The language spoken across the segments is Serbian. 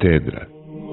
katedra.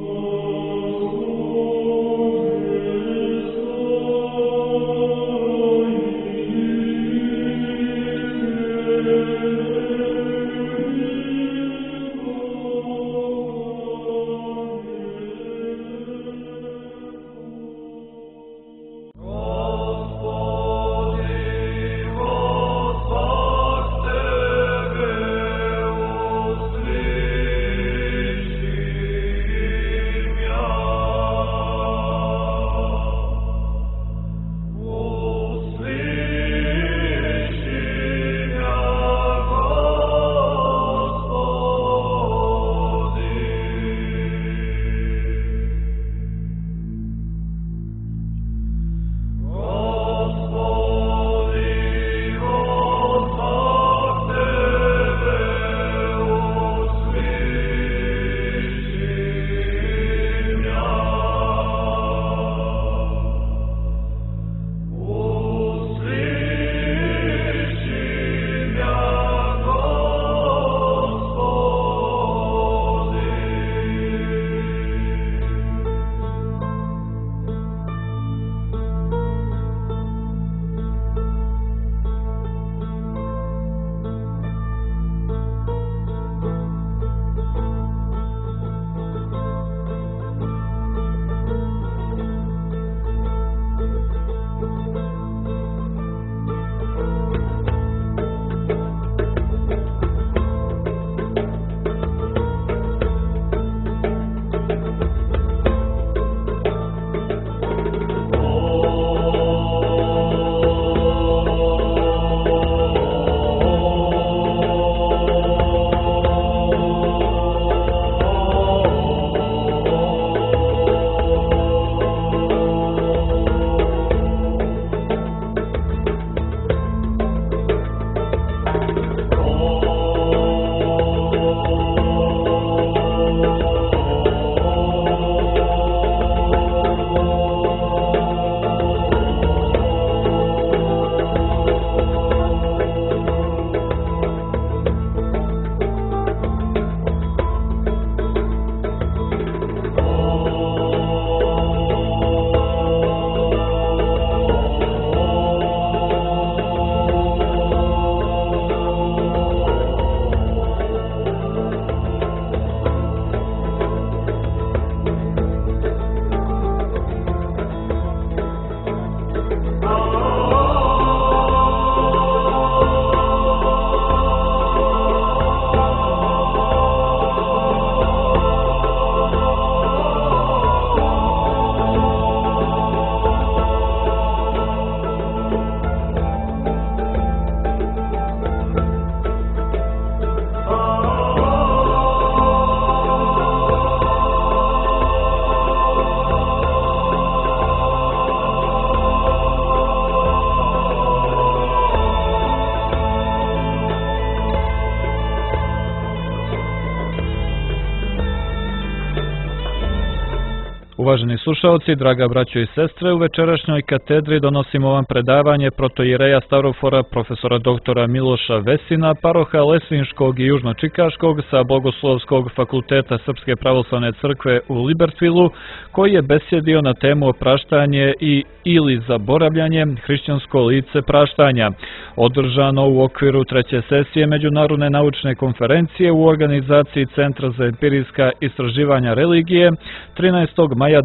Uvaženi slušalci, draga braćo i sestre, u večerašnjoj katedri donosimo vam predavanje protoijereja Stavrofora profesora doktora Miloša Vesina, paroha Lesvinškog i Južnočikaškog sa Bogoslovskog fakulteta Srpske pravoslavne crkve u Libertvilu, koji je besjedio na temu opraštanje ili zaboravljanje, hrišćansko lice praštanja, održano u okviru treće sesije Međunarodne naučne konferencije u organizaciji Centra za empirijska istraživanja religije 13. maja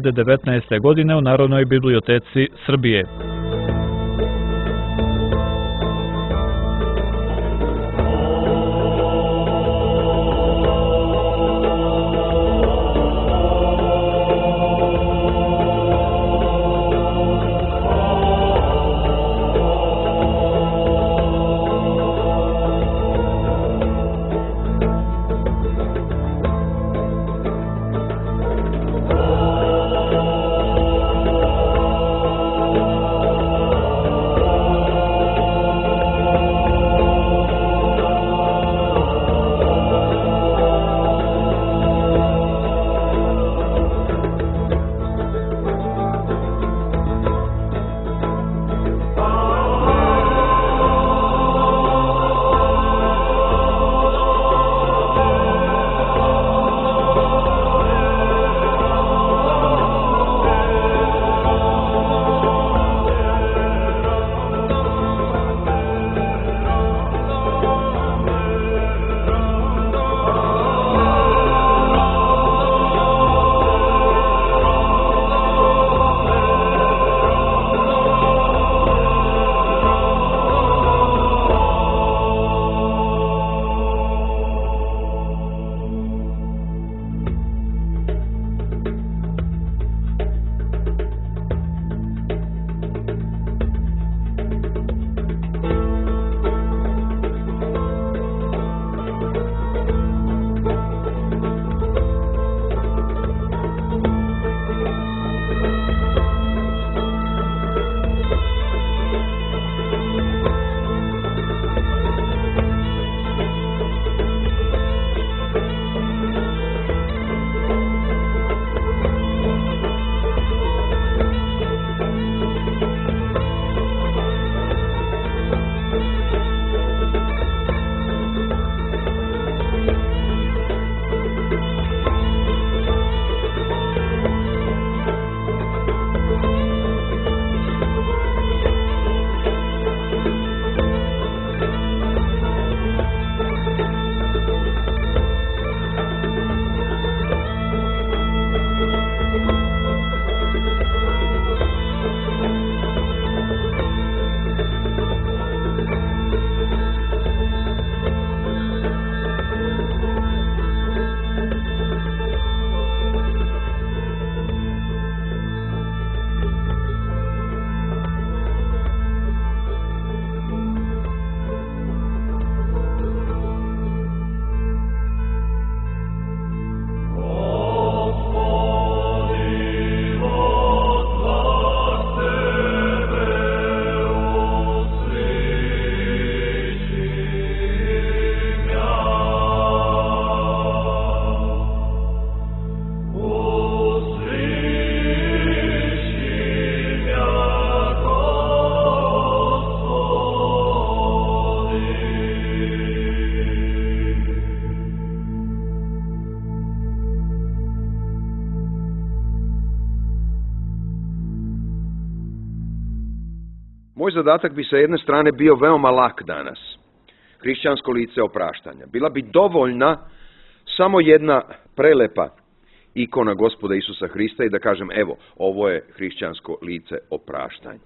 2019. godine u Narodnoj biblioteci Srbije. Moj zadatak bi sa jedne strane bio veoma lak danas. Hrišćansko lice opraštanja. Bila bi dovoljna samo jedna prelepa ikona Gospoda Isusa Hrista i da kažem, evo, ovo je hrišćansko lice opraštanja.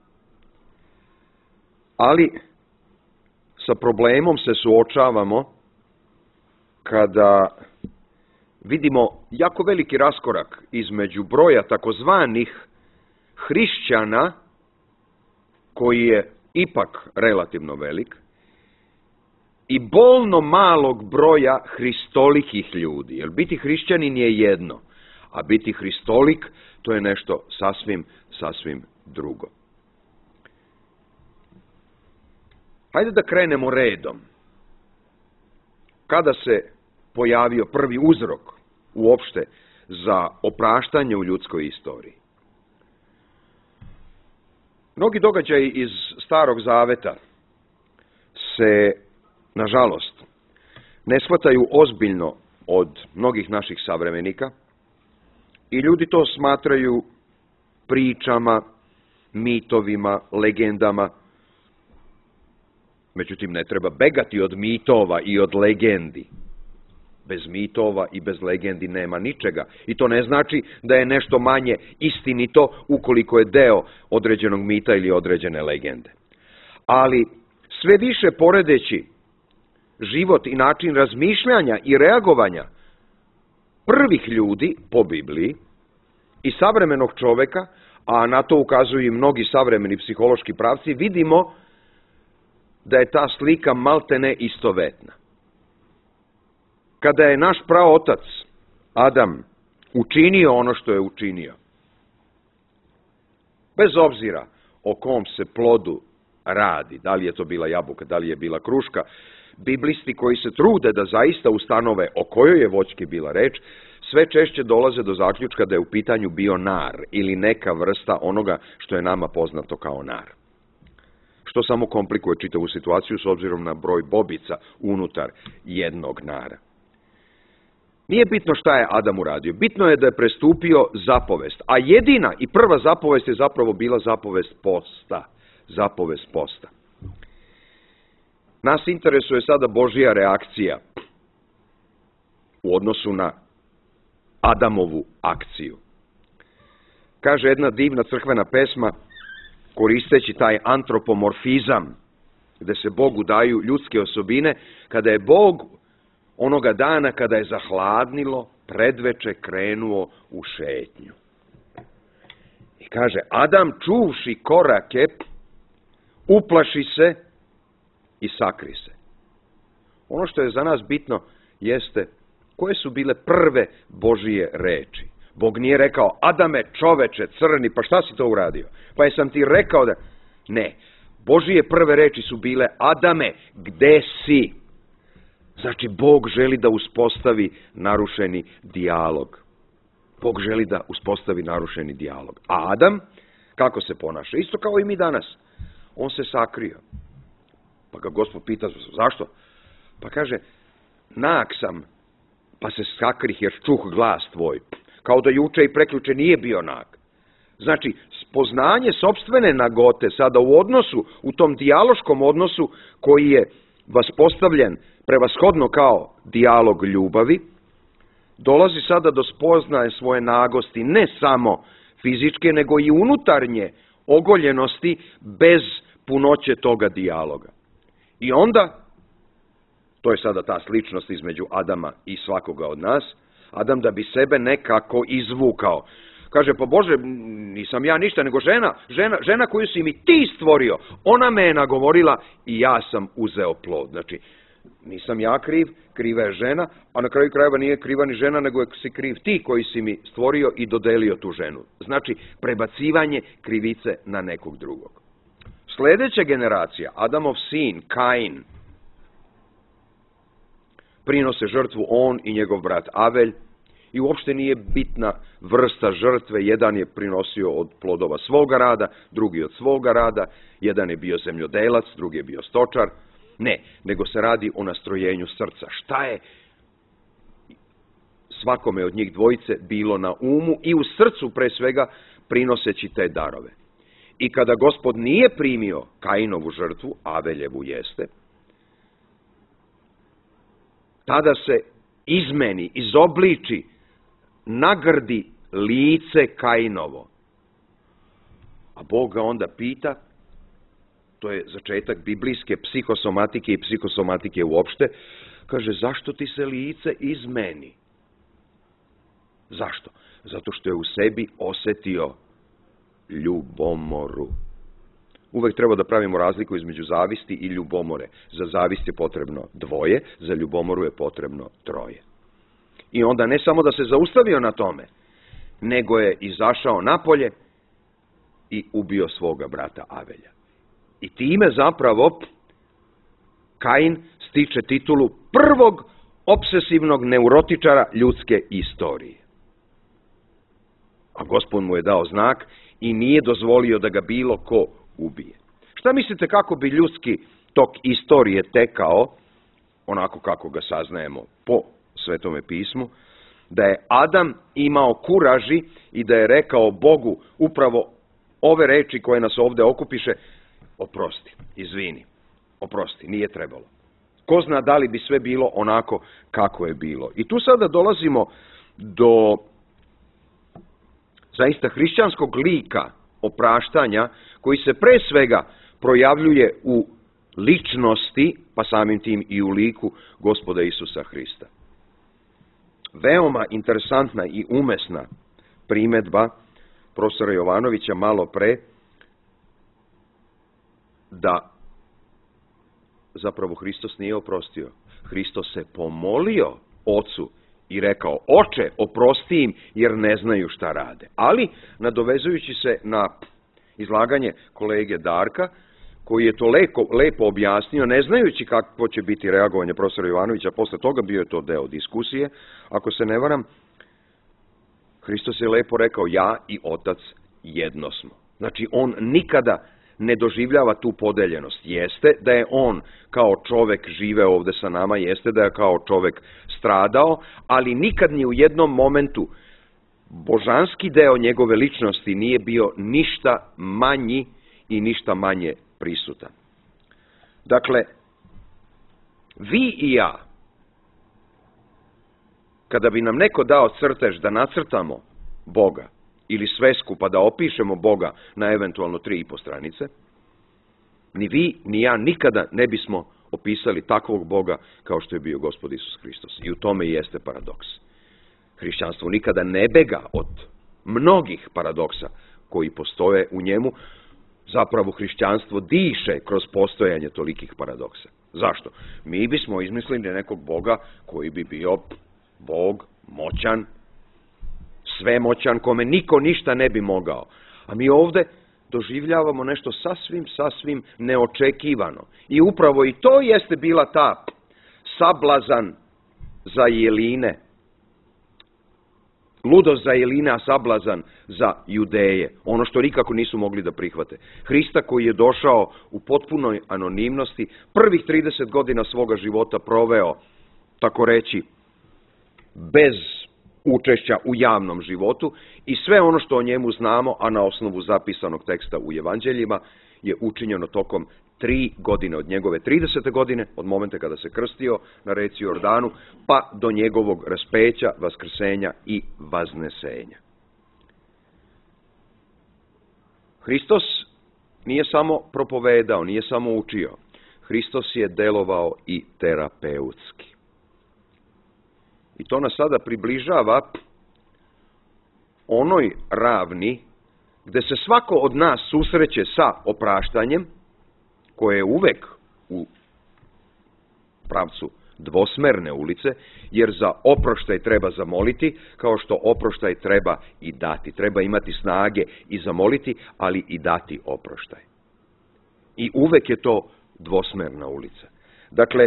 Ali sa problemom se suočavamo kada vidimo jako veliki raskorak između broja takozvanih hrišćana, koji je ipak relativno velik, i bolno malog broja hristolikih ljudi. Jer biti hrišćanin je jedno, a biti hristolik to je nešto sasvim drugo. Hajde da krenemo redom. Kada se pojavio prvi uzrok uopšte za opraštanje u ljudskoj istoriji? Mnogi događaji iz Starog Zaveta se, nažalost, ne shvataju ozbiljno od mnogih naših savremenika i ljudi to smatraju pričama, mitovima, legendama. Međutim, ne treba begati od mitova i od legendi. Bez mitova i bez legendi nema ničega. I to ne znači da je nešto manje istinito ukoliko je deo određenog mita ili određene legende. Ali sve više poredeći život i način razmišljanja i reagovanja prvih ljudi po Bibliji i savremenog čoveka, a na to ukazuju i mnogi savremeni psihološki pravci, vidimo da je ta slika maltene istovetna. Kada je naš praotac Adam učinio ono što je učinio, bez obzira o kom se plodu radi, da li je to bila jabuka, da li je bila kruška, biblisti koji se trude da zaista ustanove o kojoj je voćki bila reč, sve češće dolaze do zaključka da je u pitanju bio nar ili neka vrsta onoga što je nama poznato kao nar. Što samo komplikuje čitavu situaciju s obzirom na broj bobica unutar jednog nara. Nije bitno šta je Adam uradio, bitno je da je prestupio zapovest, a jedina i prva zapovest je zapravo bila zapovest posta. Nas interesuje sada Božja reakcija u odnosu na Adamovu akciju. Kaže jedna divna crkvena pesma, koristeći taj antropomorfizam, gde se Bogu daju ljudske osobine, kada je Bog onoga dana kada je zahladnilo, predveče krenuo u šetnju. I kaže, Adam čuvši korake, uplaši se i sakri se. Ono što je za nas bitno jeste koje su bile prve Božije reči. Bog nije rekao, Adame, čoveče, crni, pa šta si to uradio? Pa jesam ti rekao da... Ne, Božije prve reči su bile, Adame, gde si? Znači, Bog želi da uspostavi narušeni dijalog. Bog želi da uspostavi narušeni dijalog. A Adam, kako se ponaša? Isto kao i mi danas. On se sakrio. Pa ga Gospod pita, zašto? Pa kaže, nag sam, pa se sakrih jer čuh glas tvoj. Kao da juče i prekjuče nije bio nag. Znači, spoznanje sopstvene nagote sada u odnosu, u tom dijaloškom odnosu koji je vaspostavljen prevashodno kao dijalog ljubavi, dolazi sada do spoznaje svoje nagosti ne samo fizičke, nego i unutarnje ogoljenosti bez punoće toga dijaloga. I onda, to je sada ta sličnost između Adama i svakoga od nas, Adam da bi sebe nekako izvukao. Kaže, pa Bože, nisam ja ništa, nego žena koju si mi ti stvorio, ona me je nagovorila i ja sam uzeo plod. Znači, nisam ja kriv, kriva je žena, a na kraju krajeva nije kriva ni žena, nego si kriv ti koji si mi stvorio i dodelio tu ženu. Znači, prebacivanje krivice na nekog drugog. Sljedeća generacija, Adamov sin, Kain, prinose žrtvu on i njegov brat Avelj i uopšte nije bitna vrsta žrtve. Jedan je prinosio od plodova svoga rada, drugi od svoga rada, jedan je bio zemljodelac, drugi je bio stočar. Ne, nego se radi o nastrojenju srca. Šta je svakome od njih dvojice bilo na umu i u srcu pre svega prinoseći te darove. I kada Gospod nije primio Kainovu žrtvu, Abeljevu jeste, tada se izmeni, izobliči, nagrdi lice Kainovo. A Bog ga onda pita, to je začetak biblijske psihosomatike i psihosomatike uopšte, kaže, zašto ti se lice izmeni? Zašto? Zato što je u sebi osetio ljubomoru. Uvek treba da pravimo razliku između zavisti i ljubomore. Za zavist je potrebno 2, za ljubomoru je potrebno 3. I onda ne samo da se zaustavio na tome, nego je izašao napolje i ubio svoga brata Avelja. I time zapravo Kain stiče titulu prvog obsesivnog neurotičara ljudske istorije. A Gospod mu je dao znak i nije dozvolio da ga bilo ko ubije. Šta mislite kako bi ljudski tok istorije tekao, onako kako ga saznajemo po Svetome pismu, da je Adam imao kuraži i da je rekao Bogu upravo ove reči koje nas ovde okupiše, oprosti, izvini, oprosti, nije trebalo. Ko zna da li bi sve bilo onako kako je bilo. I tu sada dolazimo do zaista hrišćanskog lika opraštanja koji se pre svega projavljuje u ličnosti, pa samim tim i u liku Gospoda Isusa Hrista. Veoma interesantna i umesna primedba profesora Jovanovića malo pre, da zapravo Hristos nije oprostio. Hristos se pomolio Ocu i rekao, Oče, oprosti im jer ne znaju šta rade. Ali, nadovezujući se na izlaganje kolege Darka, koji je to lepo objasnio, ne znajući kako će biti reagovanje profesora Jovanovića, posle toga bio je to deo diskusije, ako se ne varam, Hristos je lepo rekao, ja i Otac jedno smo. Znači, on nikada ne doživljava tu podeljenost. Jeste da je on kao čovek žive ovde sa nama, jeste da je kao čovek stradao, ali nikad ni u jednom momentu božanski deo njegove ličnosti nije bio ništa manji i ništa manje prisutan. Dakle, vi i ja, kada bi nam neko dao crtež da nacrtamo Boga, ili svesku pa da opišemo Boga na eventualno 3,5 stranice, ni vi ni ja nikada ne bismo opisali takvog Boga kao što je bio Gospod Isus Hristos. I u tome i jeste paradoks. Hrišćanstvo nikada ne bega od mnogih paradoksa koji postoje u njemu. Zapravo hrišćanstvo diše kroz postojanje tolikih paradoksa. Zašto? Mi bismo izmislili nekog Boga koji bi bio Bog moćan, svemoćan, kome niko ništa ne bi mogao. A mi ovde doživljavamo nešto sasvim neočekivano. I upravo i to jeste bila ta sablazan za Jeline, ludost za Jeline, a sablazan za Judeje. Ono što nikako nisu mogli da prihvate. Hrista koji je došao u potpunoj anonimnosti, prvih 30 godina svoga života proveo, tako reći, bez učešća u javnom životu i sve ono što o njemu znamo, a na osnovu zapisanog teksta u evanđeljima, je učinjeno tokom 3 godine, od njegove 30. godine, od momenta kada se krstio na reci Jordanu, pa do njegovog raspeća, vaskrsenja i vaznesenja. Hristos nije samo propovedao, nije samo učio. Hristos je delovao i terapeutski. I to nas sada približava onoj ravni gde se svako od nas susreće sa opraštanjem, koje je uvek u pravcu dvosmerne ulice, jer za oproštaj treba zamoliti, kao što oproštaj treba i dati. Treba imati snage i zamoliti, ali i dati oproštaj. I uvek je to dvosmerna ulica. Dakle,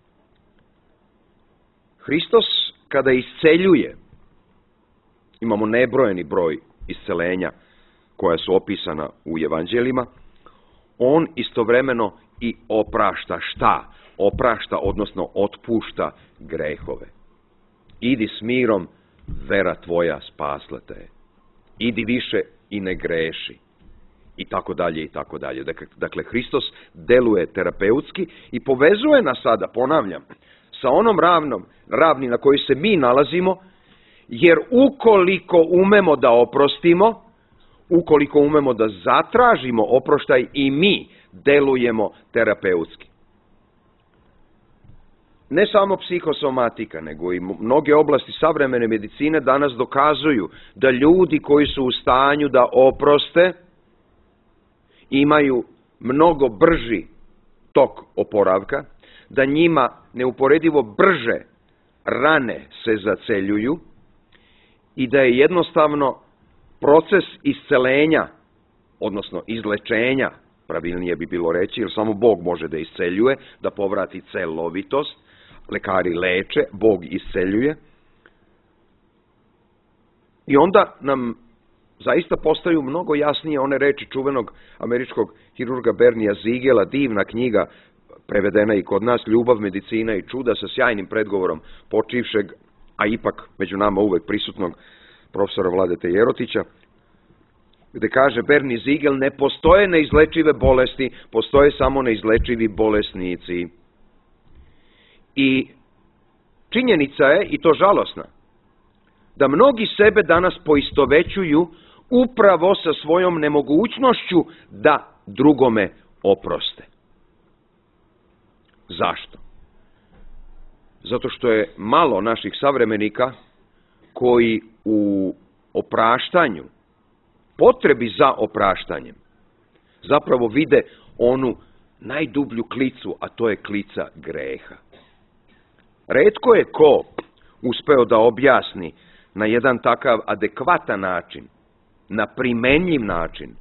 Hristos kada isceljuje, imamo nebrojeni broj iscelenja koja su opisana u evanđeljima, on istovremeno i oprašta. Šta? Oprašta, odnosno otpušta grehove. Idi s mirom, vera tvoja spasla te. Idi više i ne greši. i tako dalje, i tako dalje. Dakle, Hristos deluje terapeutski i povezuje nas sada, ponavljam, sa onom ravni na kojoj se mi nalazimo, jer ukoliko umemo da oprostimo, ukoliko umemo da zatražimo oproštaj, i mi delujemo terapeutski. Ne samo psihosomatika, nego i mnoge oblasti savremene medicine danas dokazuju da ljudi koji su u stanju da oproste imaju mnogo brži tok oporavka, da njima neuporedivo brže rane se zaceljuju i da je jednostavno proces iscelenja, odnosno izlečenja, pravilnije bi bilo reći, jer samo Bog može da isceljuje, da povrati celovitost, lekari leče, Bog isceljuje. I onda nam zaista postaju mnogo jasnije one reči čuvenog američkog hirurga Bernija Ziegela, divna knjiga, prevedena i kod nas, Ljubav, medicina i čuda, sa sjajnim predgovorom počivšeg, a ipak među nama uvek prisutnog profesora Vladete Jerotića, gde kaže Berni Ziegel: ne postoje neizlečive bolesti, postoje samo neizlečivi bolesnici. I činjenica je, i to žalosna, da mnogi sebe danas poistovećuju upravo sa svojom nemogućnošću da drugome oproste. Zašto? Zato što je malo naših savremenika koji u opraštanju, potrebi za opraštanjem, zapravo vide onu najdublju klicu, a to je klica greha. Retko je ko uspeo da objasni na jedan takav adekvatan način, na primenljiv način,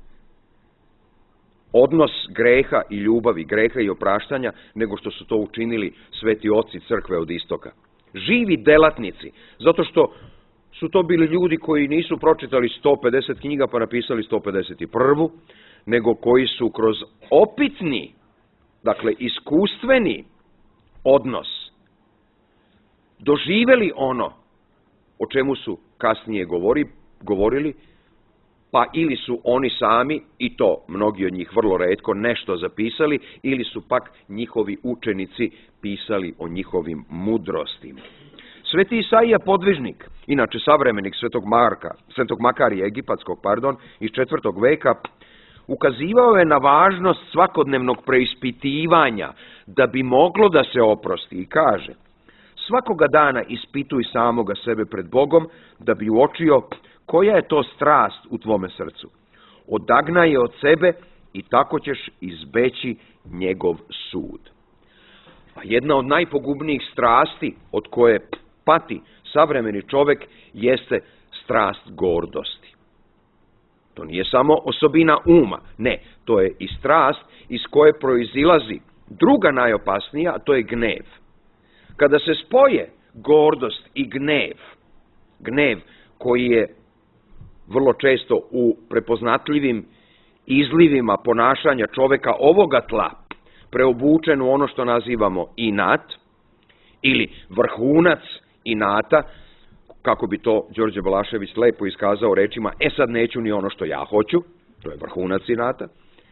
odnos greha i ljubavi, greha i opraštanja, nego što su to učinili sveti oci crkve od istoka. Živi delatnici, zato što su to bili ljudi koji nisu pročitali 150 knjiga pa napisali 151, nego koji su kroz opitni, dakle iskustveni odnos doživeli ono o čemu su kasnije govorili, pa ili su oni sami, i to mnogi od njih vrlo retko, nešto zapisali, ili su pak njihovi učenici pisali o njihovim mudrostima. Sveti Isaija Podvižnik, inače savremenik Svetog Makarija Egipatskog, iz 4. veka, ukazivao je na važnost svakodnevnog preispitivanja da bi moglo da se oprosti, i kaže: svakoga dana ispituj samoga sebe pred Bogom da bi uočio koja je to strast u tvome srcu. Odagnaj je od sebe i tako ćeš izbeći njegov sud. A jedna od najpogubnijih strasti od koje pati savremeni čovek jeste strast gordosti. To nije samo osobina uma, ne, to je i strast iz koje proizilazi druga najopasnija, a to je gnev. Kada se spoje gordost i gnev koji je vrlo često u prepoznatljivim izlivima ponašanja čoveka ovoga tla preobučen u ono što nazivamo inat ili vrhunac inata, kako bi to Đorđe Balašević lepo iskazao rečima: sad neću ni ono što ja hoću, to je vrhunac inata.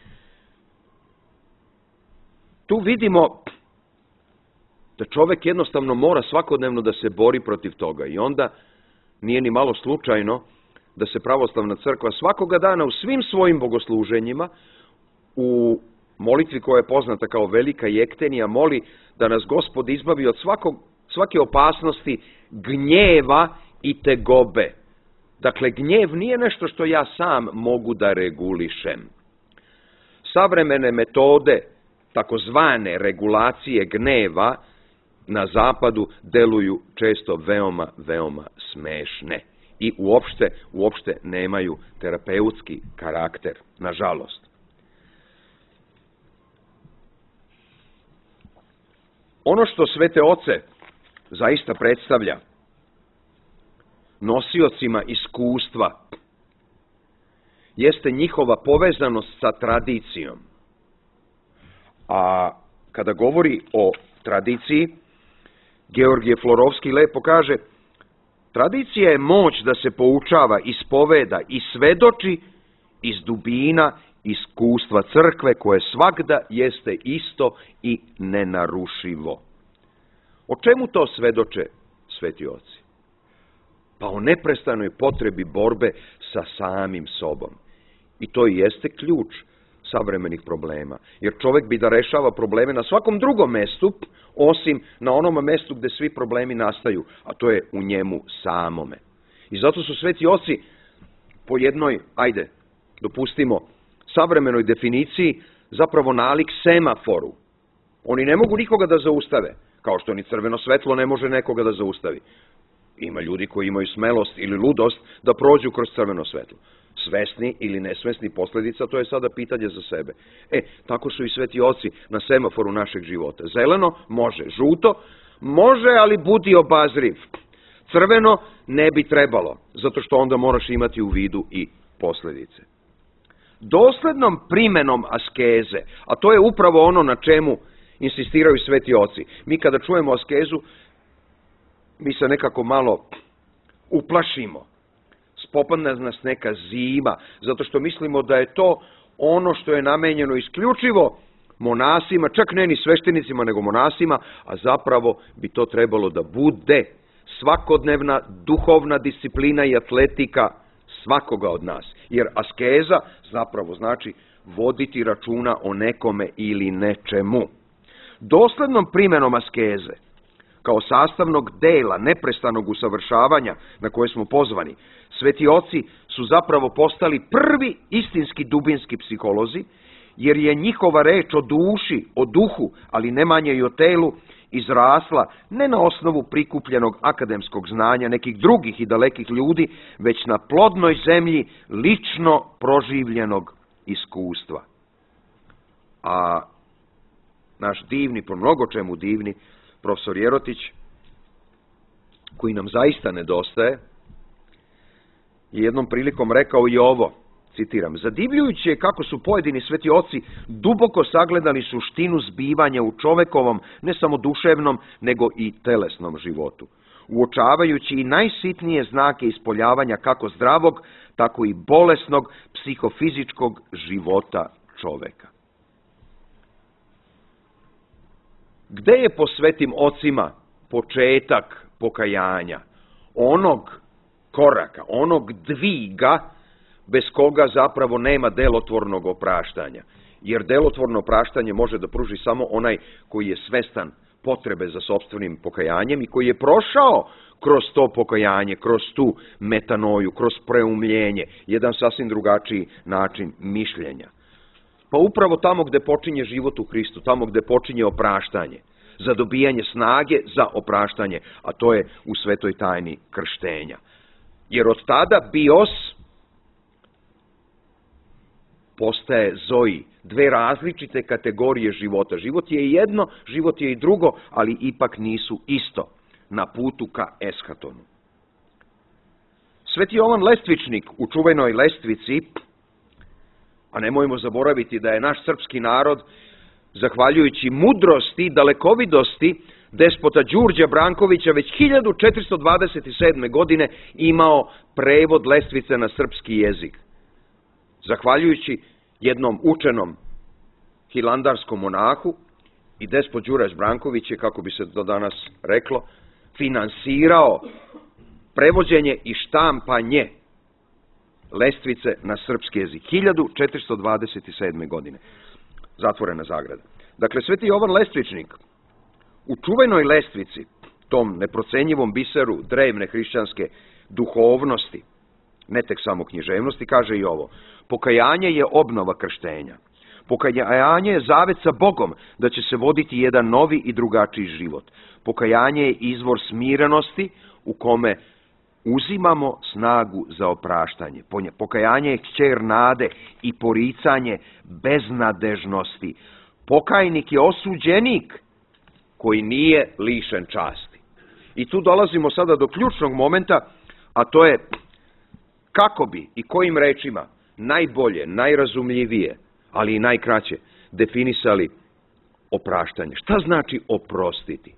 Tu vidimo da čovek jednostavno mora svakodnevno da se bori protiv toga, i onda nije ni malo slučajno da se pravoslavna crkva svakoga dana u svim svojim bogosluženjima, u molitvi koja je poznata kao Velika jektenija, moli da nas Gospod izbavi od svake opasnosti gnjeva i tegobe. Dakle, gnjev nije nešto što ja sam mogu da regulišem. Savremene metode takozvane regulacije gneva na zapadu deluju često veoma, veoma smešne i uopšte nemaju terapeutski karakter, nažalost. Ono što svete oce zaista predstavlja nosiocima iskustva jeste njihova povezanost sa tradicijom. A kada govori o tradiciji, Georgije Florovski lepo kaže: tradicija je moć da se poučava, ispoveda i svedoči iz dubina iskustva crkve koje svagda jeste isto i nenarušivo. O čemu to svedoče sveti oci? Pa o neprestanoj potrebi borbe sa samim sobom. I to i jeste ključ savremenih problema. Jer čovjek bi da rešava probleme na svakom drugom mestu, osim na onom mestu gde svi problemi nastaju, a to je u njemu samome. I zato su sveti oci po jednoj, dopustimo, savremenoj definiciji zapravo nalik semaforu. Oni ne mogu nikoga da zaustave, kao što ni crveno svetlo ne može nekoga da zaustavi. Ima ljudi koji imaju smelost ili ludost da prođu kroz crveno svetlo. Svesni ili nesvesni posljedica, to je sada pitanje za sebe. Tako su i sveti oci na semaforu našeg života. Zeleno može, žuto može, ali budi obazriv. Crveno ne bi trebalo, zato što onda moraš imati u vidu i posljedice. Doslednom primenom askeze, a to je upravo ono na čemu insistiraju sveti oci. Mi kada čujemo askezu, mi se nekako malo uplašimo. Spopadne nas neka zima, zato što mislimo da je to ono što je namenjeno isključivo monasima, čak ne ni sveštenicima, nego monasima, a zapravo bi to trebalo da bude svakodnevna duhovna disciplina i atletika svakoga od nas. Jer askeza zapravo znači voditi računa o nekome ili nečemu. Doslednom primenom askeze, kao sastavnog dela neprestanog usavršavanja na koje smo pozvani, sveti oci su zapravo postali prvi istinski dubinski psiholozi, jer je njihova reč o duši, o duhu, ali ne manje i o telu, izrasla ne na osnovu prikupljenog akademskog znanja nekih drugih i dalekih ljudi, već na plodnoj zemlji lično proživljenog iskustva. A naš divni, po mnogo čemu divni, profesor Jerotić, koji nam zaista nedostaje, je jednom prilikom rekao i ovo, citiram: zadivljujuće je kako su pojedini sveti oci duboko sagledali suštinu zbivanja u čovekovom, ne samo duševnom, nego i telesnom životu, uočavajući i najsitnije znake ispoljavanja kako zdravog, tako i bolesnog psihofizičkog života čoveka. Gde je po svetim ocima početak pokajanja, onog koraka, onog dviga bez koga zapravo nema delotvornog opraštanja? Jer delotvorno opraštanje može da pruži samo onaj koji je svestan potrebe za sopstvenim pokajanjem i koji je prošao kroz to pokajanje, kroz tu metanoju, kroz preumljenje, jedan sasvim drugačiji način mišljenja. Pa upravo tamo gde počinje život u Hristu, tamo gde počinje opraštanje, za dobijanje snage za opraštanje, a to je u svetoj tajni krštenja. Jer od tada bios postaje zoji, dve različite kategorije života. Život je jedno, život je i drugo, ali ipak nisu isto na putu ka eshatonu. Sveti Jovan Lestvičnik u čuvenoj Lestvici, a nemojmo zaboraviti da je naš srpski narod, zahvaljujući mudrosti, dalekovidosti despota Đurđa Brankovića, već 1427. godine imao prevod Lestvice na srpski jezik. Zahvaljujući jednom učenom hilandarskom monahu, i despot Đuraš Branković je, kako bi se do danas reklo, finansirao prevođenje i štampanje Lestvice na srpski jezik. 1427. godine. Zatvorena zagrada. Dakle, sveti Jovan Lestvičnik u čuvenoj Lestvici, tom neprocenjivom biseru drevne hrišćanske duhovnosti, ne tek samo književnosti, kaže i ovo: pokajanje je obnova krštenja. Pokajanje je zavet sa Bogom da će se voditi jedan novi i drugačiji život. Pokajanje je izvor smirenosti u kome uzimamo snagu za opraštanje. Pokajanje je kćer nade i poricanje beznadežnosti. Pokajnik je osuđenik koji nije lišen časti. I tu dolazimo sada do ključnog momenta, a to je kako bi i kojim rečima najbolje, najrazumljivije, ali i najkraće definisali opraštanje. Šta znači oprostiti?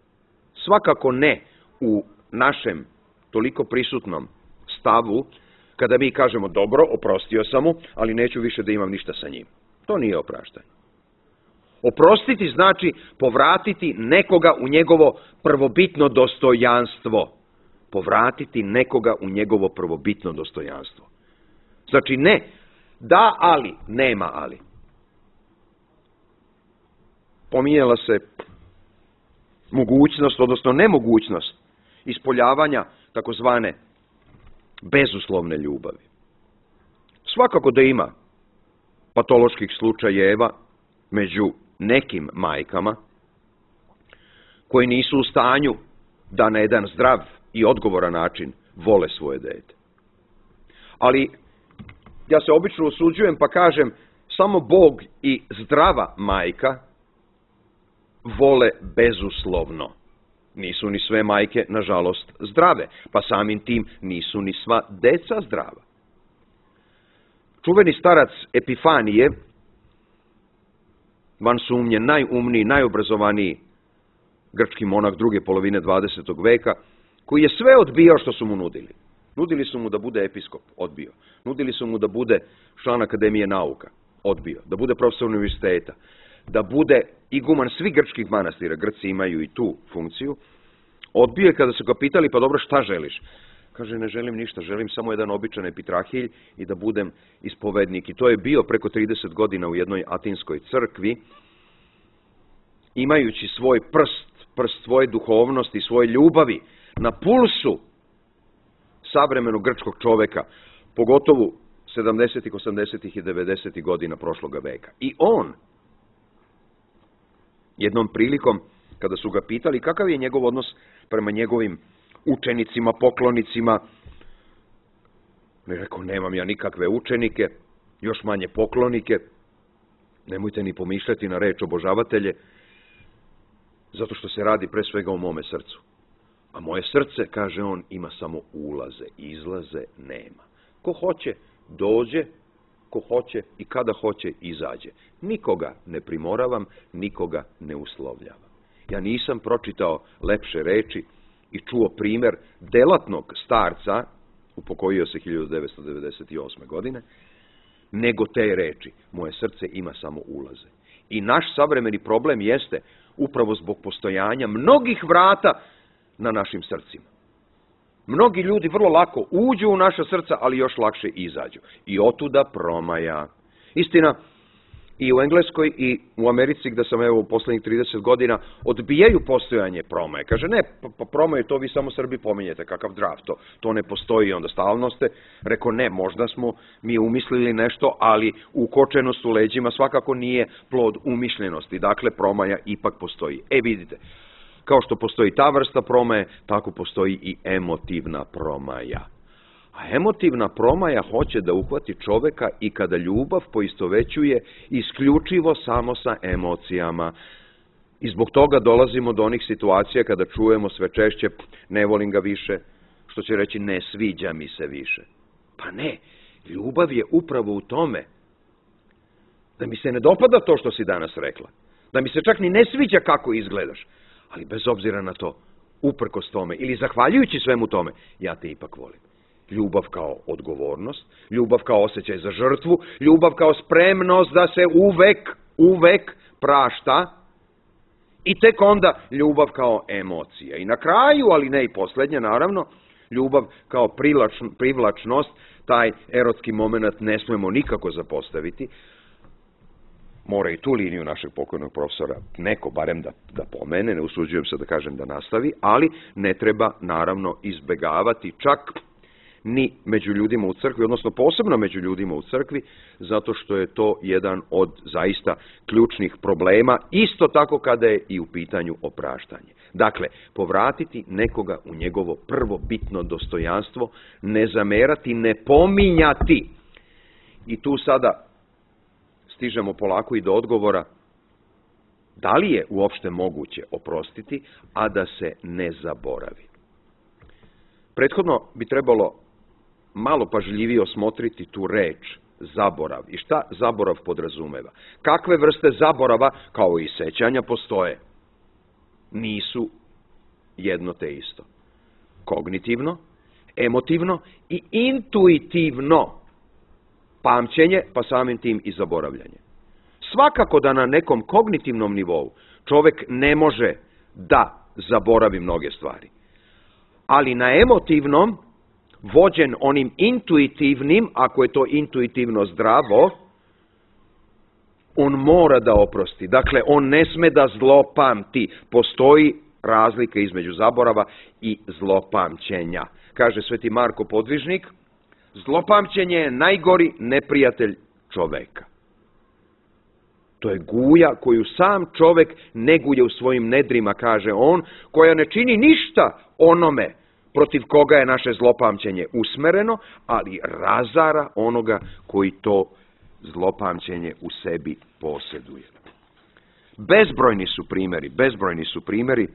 Svakako ne u našem toliko prisutnom stavu Kada mi kažemo dobro, oprostio sam mu, ali neću više da imam ništa sa njim. To nije opraštanje. Oprostiti znači povratiti nekoga u njegovo prvobitno dostojanstvo. Povratiti nekoga u njegovo prvobitno dostojanstvo. Znači ne da, ali, nema ali. Pominjala se mogućnost, odnosno nemogućnost ispoljavanja takozvane bezuslovne ljubavi. Svakako da ima patoloških slučajeva među nekim majkama koji nisu u stanju da na jedan zdrav i odgovoran način vole svoje dete. Ali ja se obično osuđujem pa kažem samo Bog i zdrava majka vole bezuslovno. Nisu ni sve majke, nažalost, zdrave, pa samim tim nisu ni sva deca zdrava. Čuveni starac Epifanije, van sumnje najumniji, najobrazovaniji grčki monah druge polovine 20. veka, koji je sve odbijao što su mu nudili. Nudili su mu da bude episkop, odbio. Nudili su mu da bude član Akademije nauka, odbio. Da bude profesor univerziteta, da bude iguman svih grčkih manastira, Grci imaju i tu funkciju, odbio je kada su ga pitali, pa dobro, šta želiš? Kaže, ne želim ništa, želim samo jedan običan epitrahilj i da budem ispovednik. I to je bio preko 30 godina u jednoj atinskoj crkvi, imajući svoj prst svoje duhovnosti, svoje ljubavi na pulsu savremenog grčkog čoveka, pogotovo 70. 80. i 90. godina prošloga veka. I on, jednom prilikom, kada su ga pitali kakav je njegov odnos prema njegovim učenicima, poklonicima, ne rekao, nemam ja nikakve učenike, još manje poklonike, nemojte ni pomišljati na reč obožavatelje, zato što se radi pre svega o mome srcu. A moje srce, kaže on, ima samo ulaze, izlaze nema. Ko hoće, dođe, ko hoće i kada hoće, izađe. Nikoga ne primoravam, nikoga ne uslovljavam. Ja nisam pročitao lepše reči i čuo primer delatnog starca, upokojio se 1998. godine, nego te reči. Moje srce ima samo ulaze. I naš savremeni problem jeste upravo zbog postojanja mnogih vrata na našim srcima. Mnogi ljudi vrlo lako uđu u naša srca, ali još lakše izađu. I otuda promaja. Istina, i u Engleskoj i u Americi, gde sam evo u poslednjih 30 godina, odbijaju postojanje promaje. Kaže, ne, pa promaje, to vi samo Srbi pominjete, kakav draft, to ne postoji, onda stalno ste. Rekao, ne, možda smo mi umislili nešto, ali ukočenost u leđima svakako nije plod umišljenosti. Dakle, promaja ipak postoji. Vidite, kao što postoji ta vrsta promaje, tako postoji i emotivna promaja. A emotivna promaja hoće da uhvati čoveka i kada ljubav poistovećuje isključivo samo sa emocijama. I zbog toga dolazimo do onih situacija kada čujemo sve češće, ne volim ga više, što će reći ne sviđa mi se više. Pa ne, ljubav je upravo u tome da mi se ne dopada to što si danas rekla, da mi se čak ni ne sviđa kako izgledaš, ali bez obzira na to, uprkos tome ili zahvaljujući svemu tome, ja te ipak volim. Ljubav kao odgovornost, ljubav kao osjećaj za žrtvu, ljubav kao spremnost da se uvek prašta i tek onda ljubav kao emocija. I na kraju, ali ne i posljednje, naravno, ljubav kao privlačnost, taj erotski moment ne smemo nikako zapostaviti. Mora i tu liniju našeg pokojnog profesora neko barem da pomene, ne usuđujem se da kažem da nastavi, ali ne treba naravno izbegavati čak ni među ljudima u crkvi, odnosno posebno među ljudima u crkvi, zato što je to jedan od zaista ključnih problema, isto tako kada je i u pitanju opraštanje. Dakle, povratiti nekoga u njegovo prvobitno dostojanstvo, ne zamerati, ne pominjati. I tu sada stižemo polako i do odgovora, da li je uopšte moguće oprostiti, a da se ne zaboravi. Prethodno bi trebalo malo pažljivije osmotriti tu reč zaborav i šta zaborav podrazumeva. Kakve vrste zaborava, kao i sećanja, postoje? Nisu jedno te isto. Kognitivno, emotivno i intuitivno pamćenje, pa samim tim i zaboravljanje. Svakako da na nekom kognitivnom nivou čovjek ne može da zaboravi mnoge stvari. Ali na emotivnom, vođen onim intuitivnim, ako je to intuitivno zdravo, on mora da oprosti. Dakle, on ne sme da zlopamti. Postoji razlika između zaborava i zlopamćenja. Kaže sveti Marko Podvižnik, zlopamćenje je najgori neprijatelj čoveka. To je guja koju sam čovek neguje u svojim nedrima, kaže on, koja ne čini ništa onome protiv koga je naše zlopamćenje usmereno, ali razara onoga koji to zlopamćenje u sebi posjeduje. Bezbrojni su primjeri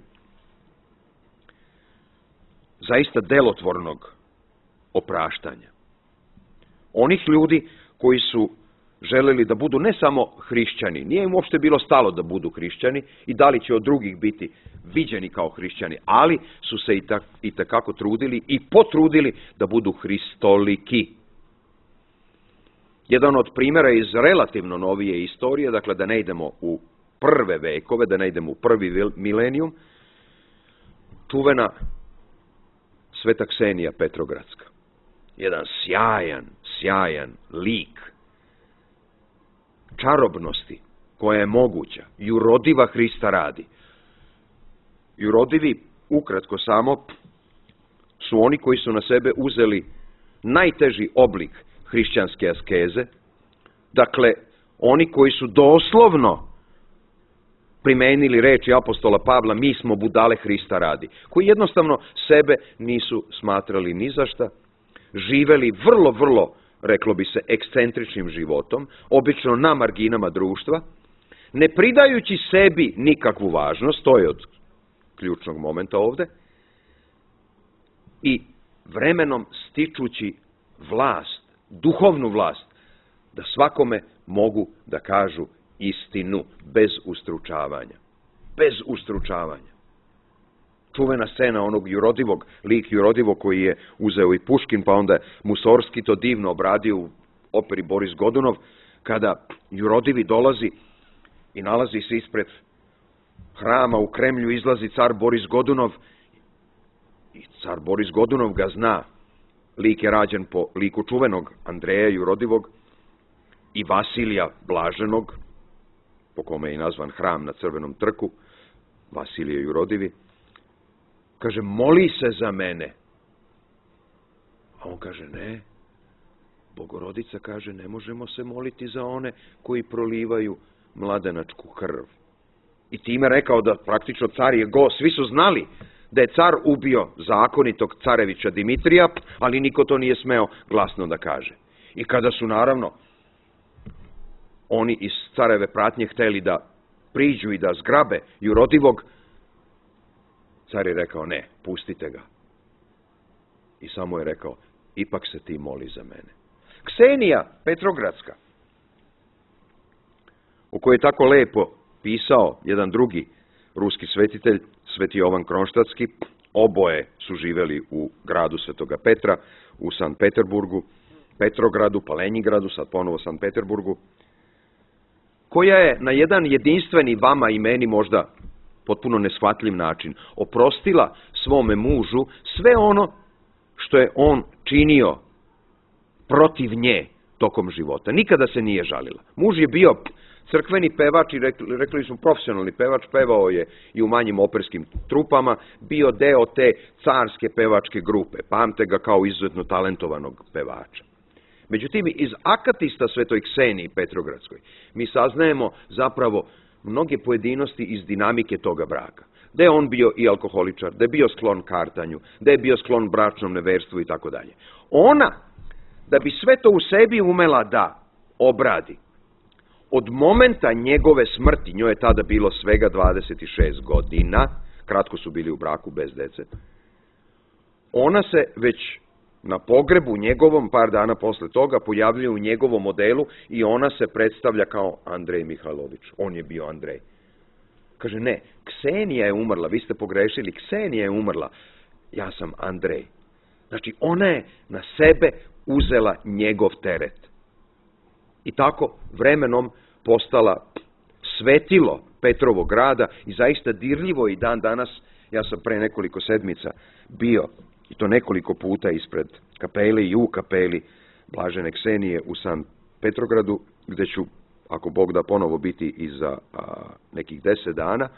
zaista delotvornog opraštanja. Onih ljudi koji su želeli da budu ne samo hrišćani, nije im uopšte bilo stalo da budu hrišćani i da li će od drugih biti viđeni kao hrišćani, ali su se i takako trudili i potrudili da budu hristoliki. Jedan od primjera iz relativno novije istorije, dakle da ne idemo u prve vekove, da ne idemo u prvi milenijum, čuvena Sveta Ksenija Petrogradska. Jedan sjajan lik čarobnosti koja je moguća. Jurodiva Hrista radi. Jurodivi, ukratko samo, su oni koji su na sebe uzeli najteži oblik hrišćanske askeze. Dakle, oni koji su doslovno primenili reči apostola Pavla, mi smo budale Hrista radi, koji jednostavno sebe nisu smatrali ni za šta, živeli vrlo, reklo bi se, ekscentričnim životom, obično na marginama društva, ne pridajući sebi nikakvu važnost, to je od ključnog momenta ovde, i vremenom stičući vlast, duhovnu vlast, da svakome mogu da kažu istinu, bez ustručavanja. Bez ustručavanja. Čuvena scena onog Jurodivog, lik Jurodivog koji je uzeo i Puškin, pa onda Musorski to divno obradio u operi Boris Godunov, kada Jurodivi dolazi i nalazi se ispred hrama u Kremlju, izlazi car Boris Godunov i car Boris Godunov ga zna. Lik je rađen po liku čuvenog Andreja Jurodivog i Vasilija Blaženog, po kome je i nazvan hram na Crvenom trku, Vasilije Jurodivi. Kaže, moli se za mene. A on kaže, ne. Bogorodica kaže, ne možemo se moliti za one koji prolivaju mladenačku krv. I time rekao da praktično car je go. Svi su znali da je car ubio zakonitog carevića Dimitrija, ali niko to nije smeo glasno da kaže. I kada su, naravno, oni iz careve pratnje hteli da priđu i da zgrabe Jurodivog, car je rekao, ne, pustite ga. I samo je rekao, ipak se ti moli za mene. Ksenija Petrogradska, o kojoj je tako lepo pisao jedan drugi ruski svetitelj, Sveti Jovan Kronštatski, oboje su živeli u gradu Svetoga Petra, u Sankt Peterburgu, Petrogradu, pa Lenjingradu, sad ponovo Sankt Peterburgu, koja je na jedan jedinstveni vama i meni možda potpuno neshvatljiv način oprostila svome mužu sve ono što je on činio protiv nje tokom života. Nikada se nije žalila. Muž je bio crkveni pevač i rekli smo profesionalni pevač, pevao je i u manjim operskim trupama, bio deo te carske pevačke grupe, pamte ga kao izuzetno talentovanog pevača. Međutim, iz akatista Svetoj Kseniji Petrogradskoj mi saznajemo zapravo mnoge pojedinosti iz dinamike toga braka. Da je on bio i alkoholičar, da je bio sklon kartanju, da je bio sklon bračnom neverstvu i tako dalje. Ona, da bi sve to u sebi umela da obradi, od momenta njegove smrti, njoj je tada bilo svega 26 godina, kratko su bili u braku bez dece, ona se već na pogrebu njegovom, par dana posle toga, pojavljuje u njegovom modelu i ona se predstavlja kao Andrej Mihajlović. On je bio Andrej. Kaže, ne, Ksenija je umrla, vi ste pogrešili, Ksenija je umrla, ja sam Andrej. Znači, ona je na sebe uzela njegov teret. I tako vremenom postala svetilo Petrovog grada i zaista dirljivo i dan danas. Ja sam pre nekoliko sedmica bio, i to nekoliko puta, ispred kapele i u kapeli Blažene Ksenije u San Petrogradu, gde ću, ako Bog da, ponovo biti i za nekih 10 dana.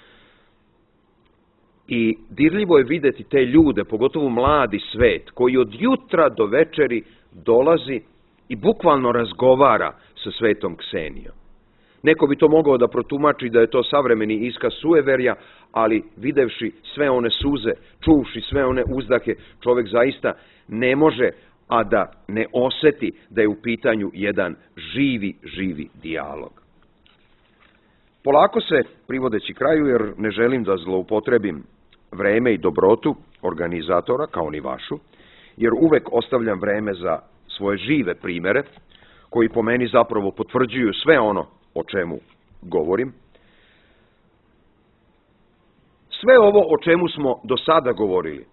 I dirljivo je videti te ljude, pogotovo mladi svet, koji od jutra do večeri dolazi i bukvalno razgovara sa svetom Ksenijom. Neko bi to mogao da protumači da je to savremeni iskaz sueverja, ali videvši sve one suze, čuvši sve one uzdahe, čovek zaista ne može, a da ne oseti da je u pitanju jedan živi dijalog. Polako se, privodeći kraju, jer ne želim da zloupotrebim vreme i dobrotu organizatora, kao ni vašu, jer uvek ostavljam vreme za svoje žive primere, koji po meni zapravo potvrđuju sve ono o čemu govorim. Sve ovo o čemu smo do sada govorili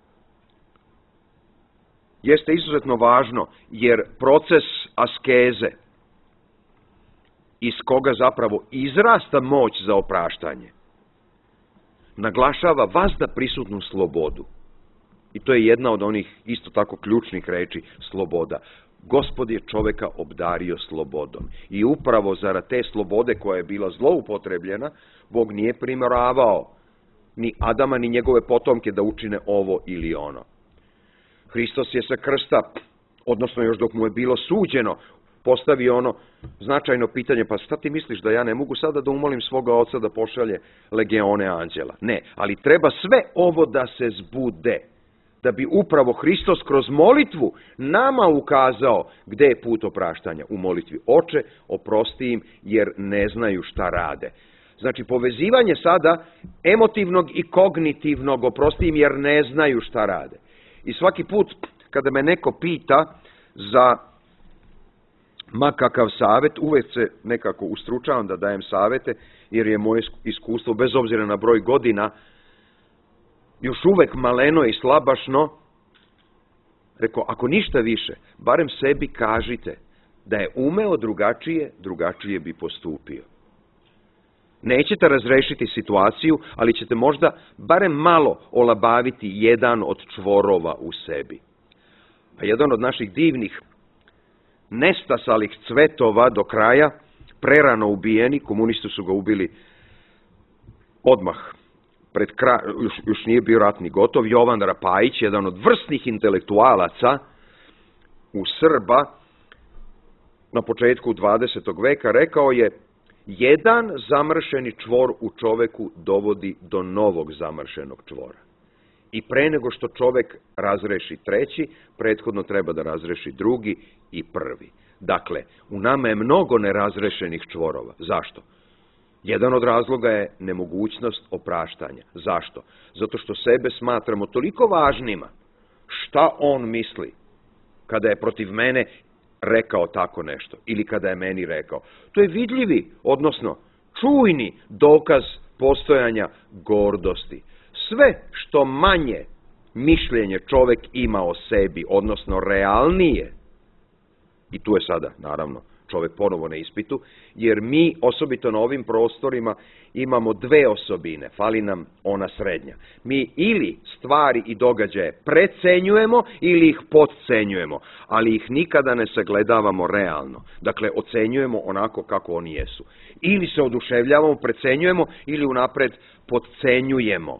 jeste izuzetno važno, jer proces askeze, iz koga zapravo izrasta moć za opraštanje, naglašava vazda prisutnu slobodu. I to je jedna od onih isto tako ključnih reči, sloboda. Gospod je čoveka obdario slobodom. I upravo zarad te slobode koja je bila zloupotrebljena, Bog nije primoravao ni Adama ni njegove potomke da učine ovo ili ono. Hristos je sa krsta, odnosno još dok mu je bilo suđeno, postavio ono značajno pitanje, pa šta ti misliš da ja ne mogu sada da umolim svoga oca da pošalje legione anđela? Ne, ali treba sve ovo da se zbude, da bi upravo Hristos kroz molitvu nama ukazao gde je put opraštanja. U molitvi: Oče, oprosti im jer ne znaju šta rade. Znači, povezivanje sada emotivnog i kognitivnog, oprosti im jer ne znaju šta rade. I svaki put kada me neko pita za makakav savjet, uvek se nekako ustručavam da dajem savjete, jer je moje iskustvo, bez obzira na broj godina, još uvek maleno i slabašno. Rekao, ako ništa više, barem sebi kažite da je umeo drugačije, drugačije bi postupio. Nećete razrešiti situaciju, ali ćete možda barem malo olabaviti jedan od čvorova u sebi. A jedan od naših divnih nestasalih cvetova do kraja, prerano ubijeni, komunisti su ga ubili odmah, još nije bio rat ni gotov, Jovan Rapajić, jedan od vrsnih intelektualaca u Srba na početku 20. veka, rekao je: jedan zamršeni čvor u čoveku dovodi do novog zamršenog čvora. I pre nego što čovek razreši treći, prethodno treba da razreši drugi i prvi. Dakle, u nama je mnogo nerazrešenih čvorova. Zašto? Jedan od razloga je nemogućnost opraštanja. Zašto? Zato što sebe smatramo toliko važnima šta on misli kada je protiv mene rekao tako nešto ili kada je meni rekao. To je vidljivi, odnosno čujni dokaz postojanja gordosti. Sve što manje mišljenje čovek ima o sebi, odnosno realnije, i tu je sada, naravno, čovek ponovo na ispitu, jer mi, osobito na ovim prostorima, imamo dve osobine, fali nam ona srednja. Mi ili stvari i događaje precenjujemo ili ih podcenjujemo, ali ih nikada ne sagledavamo realno. Dakle, ocenjujemo onako kako oni jesu. Ili se oduševljavamo, precenjujemo, ili unapred podcenjujemo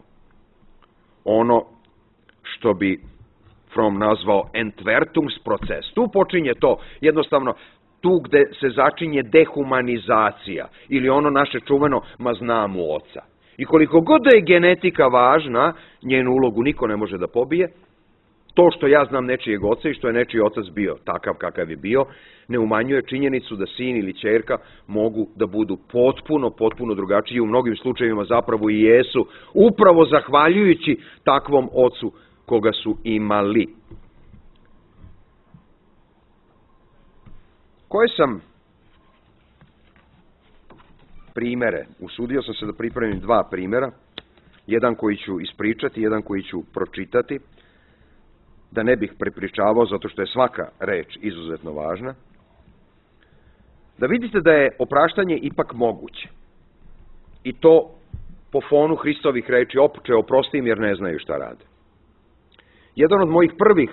ono što bi Fromm nazvao Entwertungsproces. Tu počinje to, jednostavno, tu gde se začinje dehumanizacija, ili ono naše čuveno ma znam u oca. I koliko god da je genetika važna, njenu ulogu niko ne može da pobije. To što ja znam nečijeg oca i što je nečiji otac bio takav kakav je bio, ne umanjuje činjenicu da sin ili ćerka mogu da budu potpuno drugačiji, u mnogim slučajevima zapravo i jesu, upravo zahvaljujući takvom ocu koga su imali. Koje sam primere, usudio sam se da pripremim dva primera, jedan koji ću ispričati, jedan koji ću pročitati, da ne bih prepričavao, zato što je svaka reč izuzetno važna, da vidite da je opraštanje ipak moguće. I to po fonu Hristovih reči, Oče, oprosti im jer ne znaju šta rade. Jedan od mojih prvih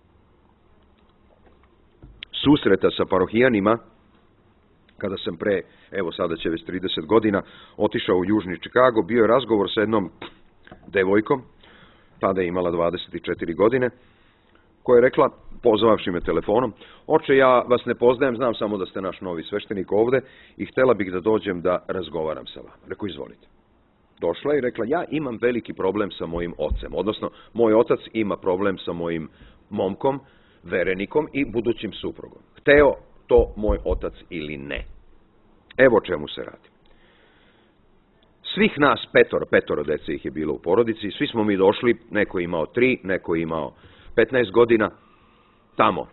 susreta sa parohijanima, kada sam pre, evo sada će već 30 godina, otišao u Južni Čikago, bio je razgovor sa jednom devojkom, tada je imala 24 godine, koja je rekla, pozvavši me telefonom, oče, ja vas ne poznajem, znam samo da ste naš novi sveštenik ovde i htela bih da dođem da razgovaram sa vama. Rekao, izvolite. Došla je i rekla, ja imam veliki problem sa mojim ocem, odnosno, moj otac ima problem sa mojim momkom, verenikom i budućim suprugom. Hteo to moj otac ili ne. Evo o čemu se radi. Svih nas petoro dece ih je bilo u porodici, svi smo mi došli, neko je imao 3, neko je imao 15 godina, tamo,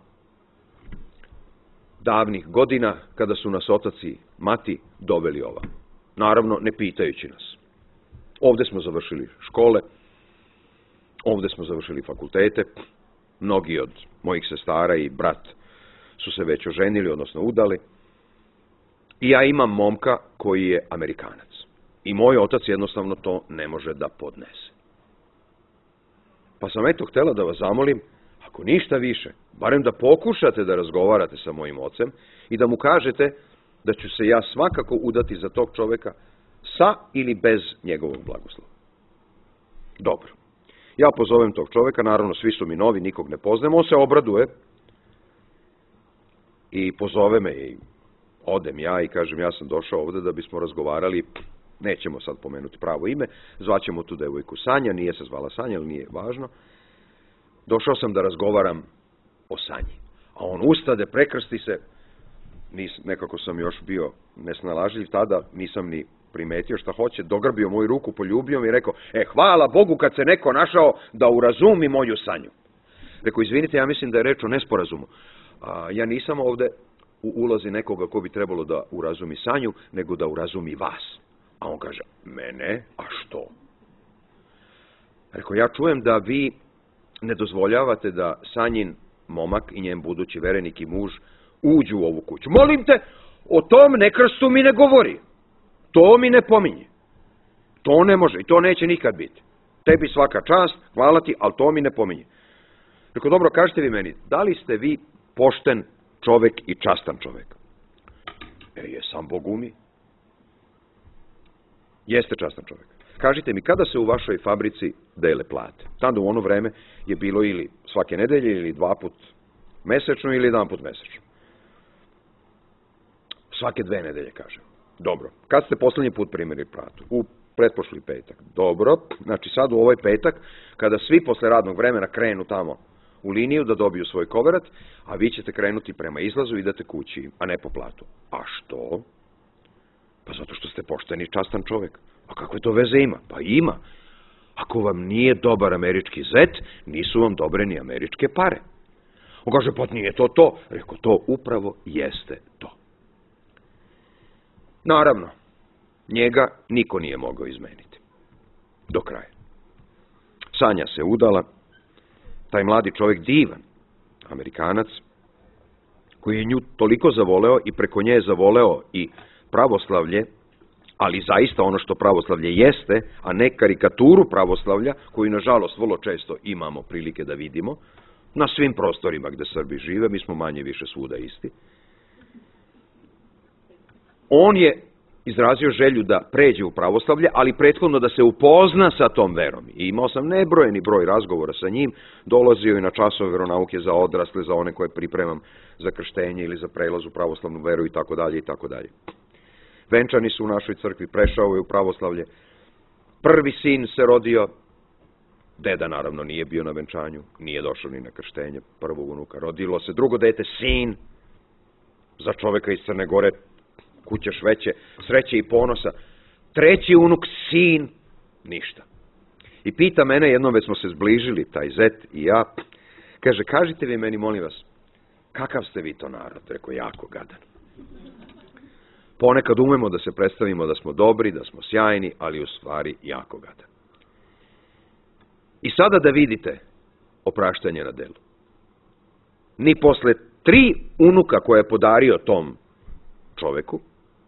davnih godina, kada su nas otac i mati doveli ovamo. Naravno, ne pitajući nas. Ovde smo završili škole, ovde smo završili fakultete, mnogi od mojih sestara i brat su se već oženili, odnosno udali. I ja imam momka koji je Amerikanac. I moj otac jednostavno to ne može da podnese. Pa sam eto htela da vas zamolim, ako ništa više, barem da pokušate da razgovarate sa mojim ocem i da mu kažete da ću se ja svakako udati za tog čoveka sa ili bez njegovog blagoslova. Dobro. Ja pozovem tog čoveka, naravno svi su mi novi, nikog ne poznajem, on se obraduje i pozove me i odem ja i kažem ja sam došao ovde da bismo razgovarali, nećemo sad pomenuti pravo ime, zvaćemo tu devojku Sanja, nije se zvala Sanja, ali nije važno. Došao sam da razgovaram o Sanji. A on ustade, prekrsti se, nekako sam još bio nesnalažljiv tada, nisam ni primetio šta hoće, dogrbio moju ruku, poljubio mi i rekao, hvala Bogu kad se neko našao da urazumi moju Sanju. Rekao, izvinite, ja mislim da je reč o nesporazumu. Ja nisam ovde u ulozi nekoga ko bi trebalo da urazumi Sanju, nego da urazumi vas. A on kaže, mene? A što? Rekao, ja čujem da vi ne dozvoljavate da Sanjin momak i njen budući verenik i muž uđu u ovu kuću. Molim te, o tom nekrstu mi ne govori. To mi ne pominje. To ne može i to neće nikad biti. Tebi svaka čast, hvala ti, ali to mi ne pominje. Rekao, dobro, kažite vi meni, da li ste vi pošten čovek i častan čovek? Jesam, Bogu mi. Jeste častan čovek. Kažite mi, kada se u vašoj fabrici dele plate? Tada u ono vreme je bilo ili svake nedelje, ili 2 put mesečno, ili 1 put mesečno. Svake 2 nedelje, kažem. Dobro. Kad ste poslednji put primili platu? U pretprošli petak. Dobro. Znači sad u ovaj petak, kada svi posle radnog vremena krenu tamo u liniju da dobiju svoj koverat, a vi ćete krenuti prema izlazu i idete kući, a ne po platu. A što? Pa zato što ste pošteni i častan čovek. A kakve to veze ima? Pa ima. Ako vam nije dobar američki zet, nisu vam dobre ni američke pare. On kaže, pa nije to to. Rekao, to upravo jeste to. Naravno, njega niko nije mogao izmeniti. Do kraja. Sanja se udala, taj mladi čovjek divan, Amerikanac, koji je nju toliko zavoleo i preko nje je zavoleo i pravoslavlje, ali zaista ono što pravoslavlje jeste, a ne karikaturu pravoslavlja, koju nažalost vrlo često imamo prilike da vidimo, na svim prostorima gde Srbi žive, mi smo manje više svuda isti. On je izrazio želju da pređe u pravoslavlje, ali prethodno da se upozna sa tom verom. I imao sam nebrojeni broj razgovora sa njim, dolazio i na časove veronauke za odrasle, za one koje pripremam za krštenje ili za prelaz u pravoslavnu veru i tako dalje i tako dalje. Venčani su u našoj crkvi, prešao je u pravoslavlje. Prvi sin se rodio, deda naravno nije bio na venčanju, nije došao ni na krštenje prvog unuka. Rodilo se drugo dete, sin, za čoveka iz Crne Gore, kućeš veće, sreće i ponosa. Treći unuk, sin, ništa. I pita mene, jednom već smo se zbližili, taj zet i ja, kaže, kažite vi meni, molim vas, kakav ste vi to narod? Rekao, jako gadan. Ponekad umemo da se predstavimo da smo dobri, da smo sjajni, ali u stvari jako gadan. I sada da vidite opraštanje na delu. Ni posle 3 unuka koje je podario tom čoveku,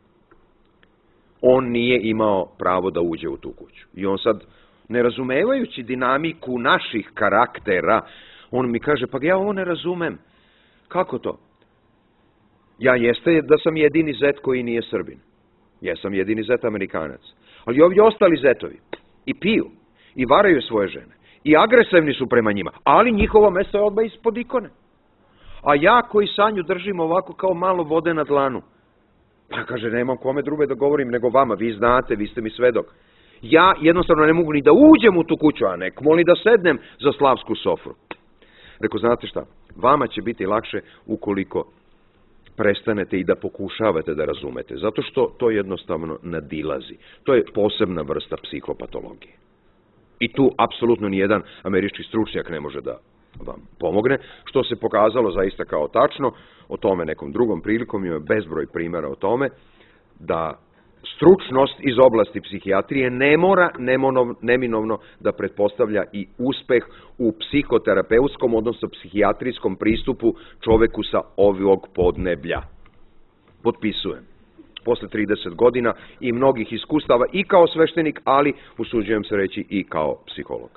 on nije imao pravo da uđe u tu kuću. I on sad, ne razumevajući dinamiku naših karaktera, on mi kaže, pa ja ovo ne razumem. Kako to? Ja jeste da sam jedini zet koji nije Srbin. Jesam jedini zet Amerikanac. Ali ovi ostali zetovi i piju, i varaju svoje žene, i agresivni su prema njima, ali njihovo mesto je odmah ispod ikone. A ja koji sanju držim ovako kao malo vode na dlanu. Pa kaže, nemam kome druge da govorim nego vama, vi znate, vi ste mi svedok. Ja jednostavno ne mogu ni da uđem u tu kuću, a nek moli da sednem za slavsku sofru. Rekao, znate šta, vama će biti lakše ukoliko prestanete i da pokušavate da razumete, zato što to jednostavno nadilazi. To je posebna vrsta psihopatologije. I tu apsolutno nijedan američki stručnjak ne može da vam pomogne, što se pokazalo zaista kao tačno, o tome nekom drugom prilikom ima bezbroj primjera o tome, da stručnost iz oblasti psihijatrije ne mora neminovno da pretpostavlja i uspeh u psihoterapeutskom, odnosno psihijatrijskom pristupu čoveku sa ovog podneblja. Potpisujem. Posle 30 godina i mnogih iskustava i kao sveštenik, ali usuđujem se reći i kao psiholog.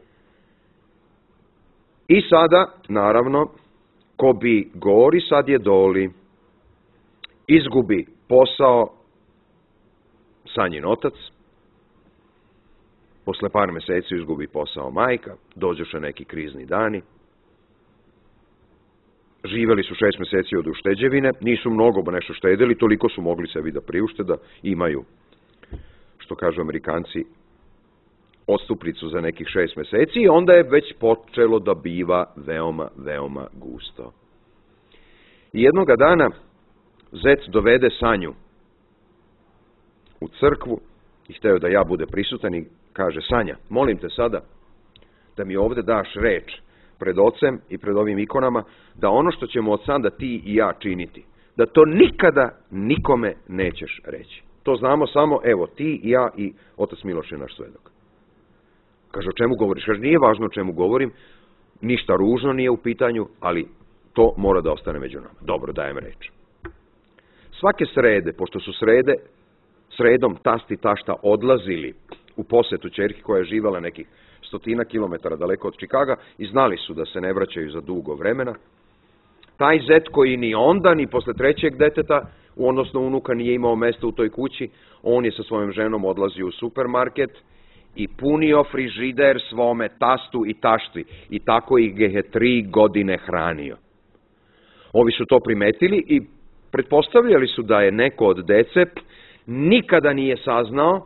I sada, naravno, ko bi gori, sad je doli, izgubi posao Sanjin otac, posle par meseci izgubi posao majka, dođeše neki krizni dani, živeli su 6 meseci od ušteđevine, nisu mnogo nešto štedili, toliko su mogli sebi da priušte, da imaju, što kažu Amerikanci, odstupnicu za nekih 6 meseci i onda je već počelo da biva veoma, veoma gusto. I jednoga dana zec dovede Sanju u crkvu i hteo da ja bude prisutan i kaže, Sanja, molim te sada da mi ovde daš reč pred ocem i pred ovim ikonama, da ono što ćemo od sada ti i ja činiti, da to nikada nikome nećeš reći. To znamo samo, evo, ti i ja i otac Miloš je naš svedok. Kaže, o čemu govoriš? Kaže, nije važno o čemu govorim, ništa ružno nije u pitanju, ali to mora da ostane među nama. Dobro, dajem reč. Svake srede, pošto su sredom tast i tašta odlazili u posetu ćerki koja je živala nekih 100 kilometara daleko od Čikaga i znali su da se ne vraćaju za dugo vremena, taj zet koji ni onda, ni posle 3. deteta, odnosno unuka, nije imao mesta u toj kući, on je sa svojom ženom odlazio u supermarket i punio frižider svome tastu i tašti i tako ih ga je 3 godine hranio. Ovi su to primetili i pretpostavljali su da je neko od dece nikada nije saznao,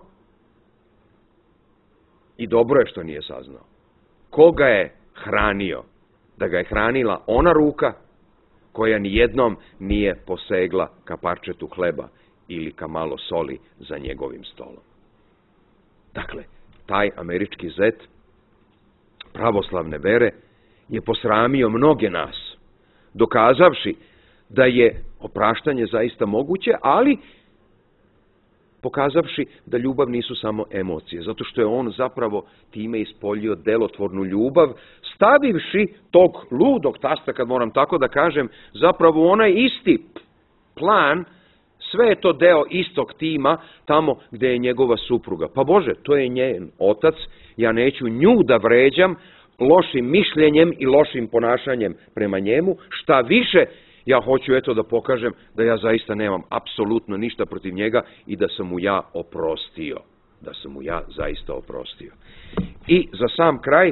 i dobro je što nije saznao, ko ga je hranio, da ga je hranila ona ruka koja nijednom nije posegla ka parčetu hleba ili ka malo soli za njegovim stolom. Dakle, taj američki zet pravoslavne vere je posramio mnoge nas, dokazavši da je opraštanje zaista moguće, ali pokazavši da ljubav nisu samo emocije, zato što je on zapravo time ispoljio delotvornu ljubav, stavivši tog ludog tasta, kad moram tako da kažem, zapravo onaj isti plan, sve je to deo istog tima, tamo gde je njegova supruga. Pa Bože, to je njen otac, ja neću nju da vređam lošim mišljenjem i lošim ponašanjem prema njemu, šta više, ja hoću eto da pokažem da ja zaista nemam apsolutno ništa protiv njega i da sam mu ja oprostio. Da sam mu ja zaista oprostio. I za sam kraj,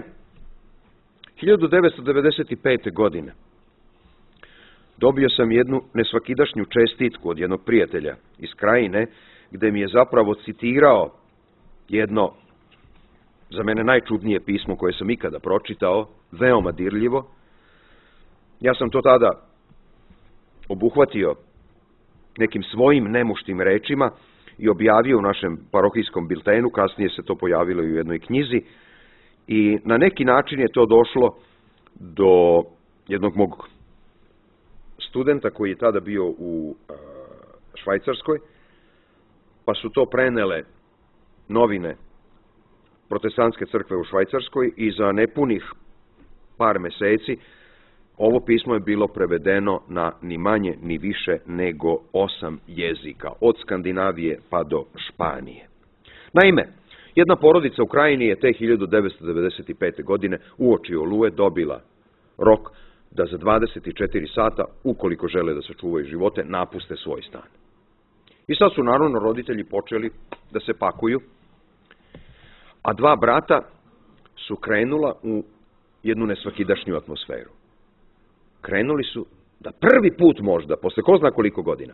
1995. godine dobio sam jednu nesvakidašnju čestitku od jednog prijatelja iz Krajine, gde mi je zapravo citirao jedno, za mene najčudnije pismo koje sam ikada pročitao, veoma dirljivo. Ja sam to tada obuhvatio nekim svojim nemuštim rečima i objavio u našem parohijskom biltenu, kasnije se to pojavilo i u jednoj knjizi, i na neki način je to došlo do jednog mog studenta koji je tada bio u Švajcarskoj, pa su to prenele novine protestantske crkve u Švajcarskoj i za nepunih par meseci ovo pismo je bilo prevedeno na ni manje ni više nego 8 jezika, od Skandinavije pa do Španije. Naime, jedna porodica u Krajini je te 1995. godine uoči Oluje dobila rok da za 24 sata, ukoliko žele da sačuvaju živote, napuste svoj stan. I sad su naravno roditelji počeli da se pakuju, a dva brata su krenula u jednu nesvakidašnju atmosferu. Krenuli su da prvi put možda, posle ko zna koliko godina,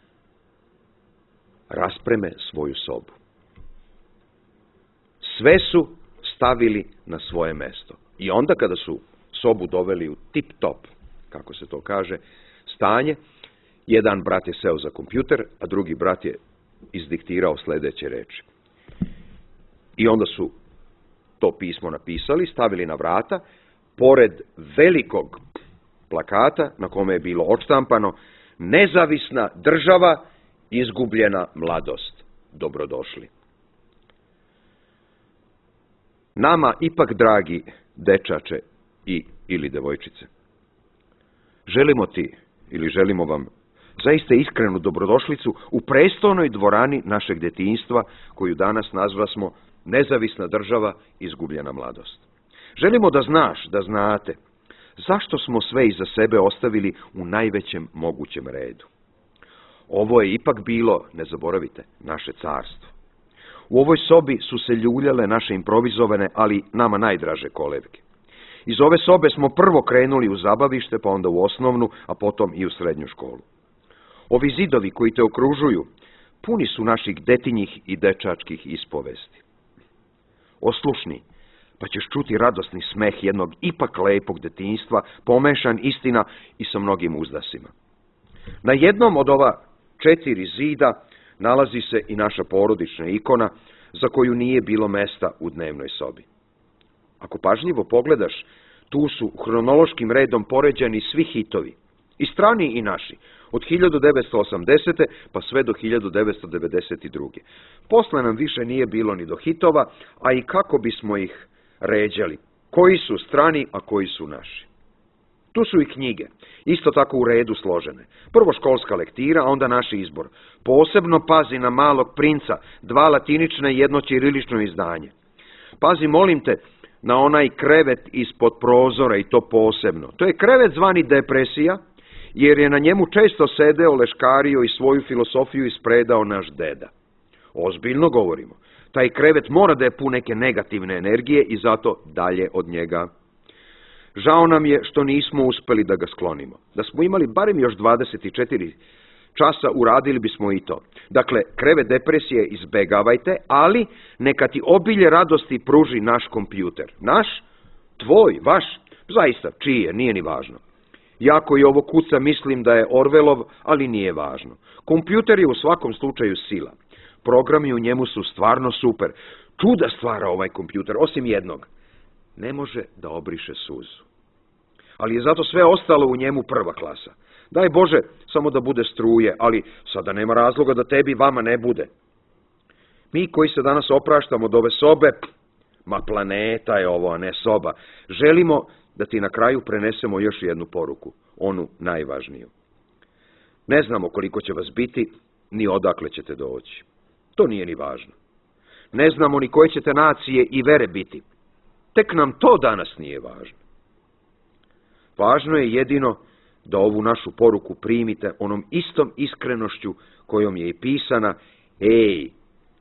raspreme svoju sobu. Sve su stavili na svoje mesto. I onda kada su sobu doveli u tip-top, kako se to kaže, stanje, jedan brat je seo za kompjuter, a drugi brat je izdiktirao sledeće reči. I onda su to pismo napisali, stavili na vrata, pored velikog plakata na kome je bilo odštampano: nezavisna država, izgubljena mladost. Dobrodošli. Nama ipak, dragi dečače ili devojčice, želimo vam zaista iskrenu dobrodošlicu u prestonoj dvorani našeg detinjstva, koju danas nazvasmo nezavisna država, izgubljena mladost. Želimo da znate, zašto smo sve iza sebe ostavili u najvećem mogućem redu. Ovo je ipak bilo, ne zaboravite, naše carstvo. U ovoj sobi su se ljuljale naše improvizovane, ali nama najdraže kolevke. Iz ove sobe smo prvo krenuli u zabavište, pa onda u osnovnu, a potom i u srednju školu. Ovi zidovi koji te okružuju puni su naših detinjih i dečačkih ispovesti. Oslušni, pa ćeš čuti radosni smeh jednog ipak lepog detinjstva, pomešan, istina, i sa mnogim uzdasima. Na jednom od ova 4 zida nalazi se i naša porodična ikona, za koju nije bilo mesta u dnevnoj sobi. Ako pažljivo pogledaš, tu su hronološkim redom poređani svi hitovi, i strani i naši, od 1980. pa sve do 1992. Posle nam više nije bilo ni do hitova, a i kako bismo ih ređali, koji su strani, a koji su naši. Tu su i knjige, isto tako u redu složene. Prvo školska lektira, a onda naš izbor. Posebno pazi na Malog princa, 2 latinična i 1 ćirilično izdanje. Pazi, molim te, na onaj krevet ispod prozora, i to posebno. To je krevet zvani depresija, jer je na njemu često sedeo, leškario i svoju filosofiju ispredao naš deda. Ozbiljno govorimo. Taj krevet mora da je pun neke negativne energije i zato dalje od njega. Žao nam je što nismo uspeli da ga sklonimo. Da smo imali barem još 24 časa, uradili bismo i to. Dakle, krevet depresije izbegavajte, ali neka ti obilje radosti pruži naš kompjuter. Naš? Tvoj? Vaš? Zaista, čiji je? Nije ni važno. Jako i ovo kuca mislim da je Orvelov, ali nije važno. Kompjuter je u svakom slučaju sila. Programi u njemu su stvarno super. Čuda stvara ovaj kompjuter, osim jednog. Ne može da obriše suzu. Ali je zato sve ostalo u njemu prva klasa. Daj Bože, samo da bude struje, ali sada nema razloga da tebi vama ne bude. Mi koji se danas opraštamo od ove sobe, ma planeta je ovo, a ne soba, želimo da ti na kraju prenesemo još jednu poruku, onu najvažniju. Ne znamo koliko će vas biti, ni odakle ćete doći. To nije ni važno. Ne znamo ni koje ćete nacije i vere biti. Tek nam to danas nije važno. Važno je jedino da ovu našu poruku primite onom istom iskrenošću kojom je i pisana: ej,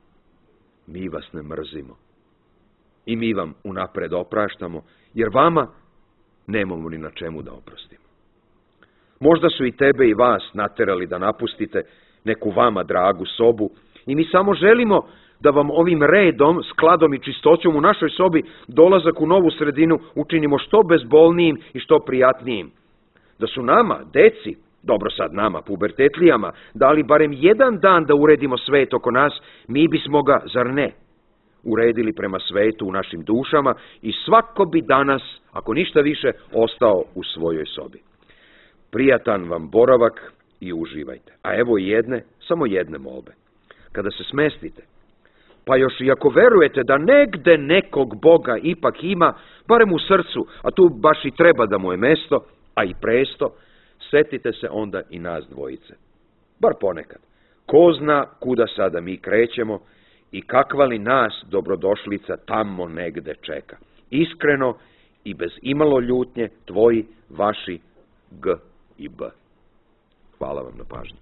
mi vas ne mrzimo. I mi vam unapred opraštamo, jer vama nemamo ni na čemu da oprostimo. Možda su i tebe i vas naterali da napustite neku vama dragu sobu i mi samo želimo da vam ovim redom, skladom i čistoćom u našoj sobi dolazak u novu sredinu učinimo što bezbolnijim i što prijatnijim. Da su nama, deci, dobro sad nama, pubertetlijama, dali barem jedan dan da uredimo svet oko nas, mi bismo ga, zar ne, uredili prema svetu u našim dušama i svako bi danas, ako ništa više, ostao u svojoj sobi. Prijatan vam boravak i uživajte. A evo i samo jedne molbe. Kada se smestite, Pa još i ako verujete da negde nekog Boga ipak ima, barem u srcu, a tu baš i treba da mu je mesto, a i presto, setite se onda i nas dvojice. Bar ponekad. Ko zna kuda sada mi krećemo i kakva li nas dobrodošlica tamo negde čeka. Iskreno i bez imalo ljutnje, tvoji, vaši G i B. Hvala vam na pažnji.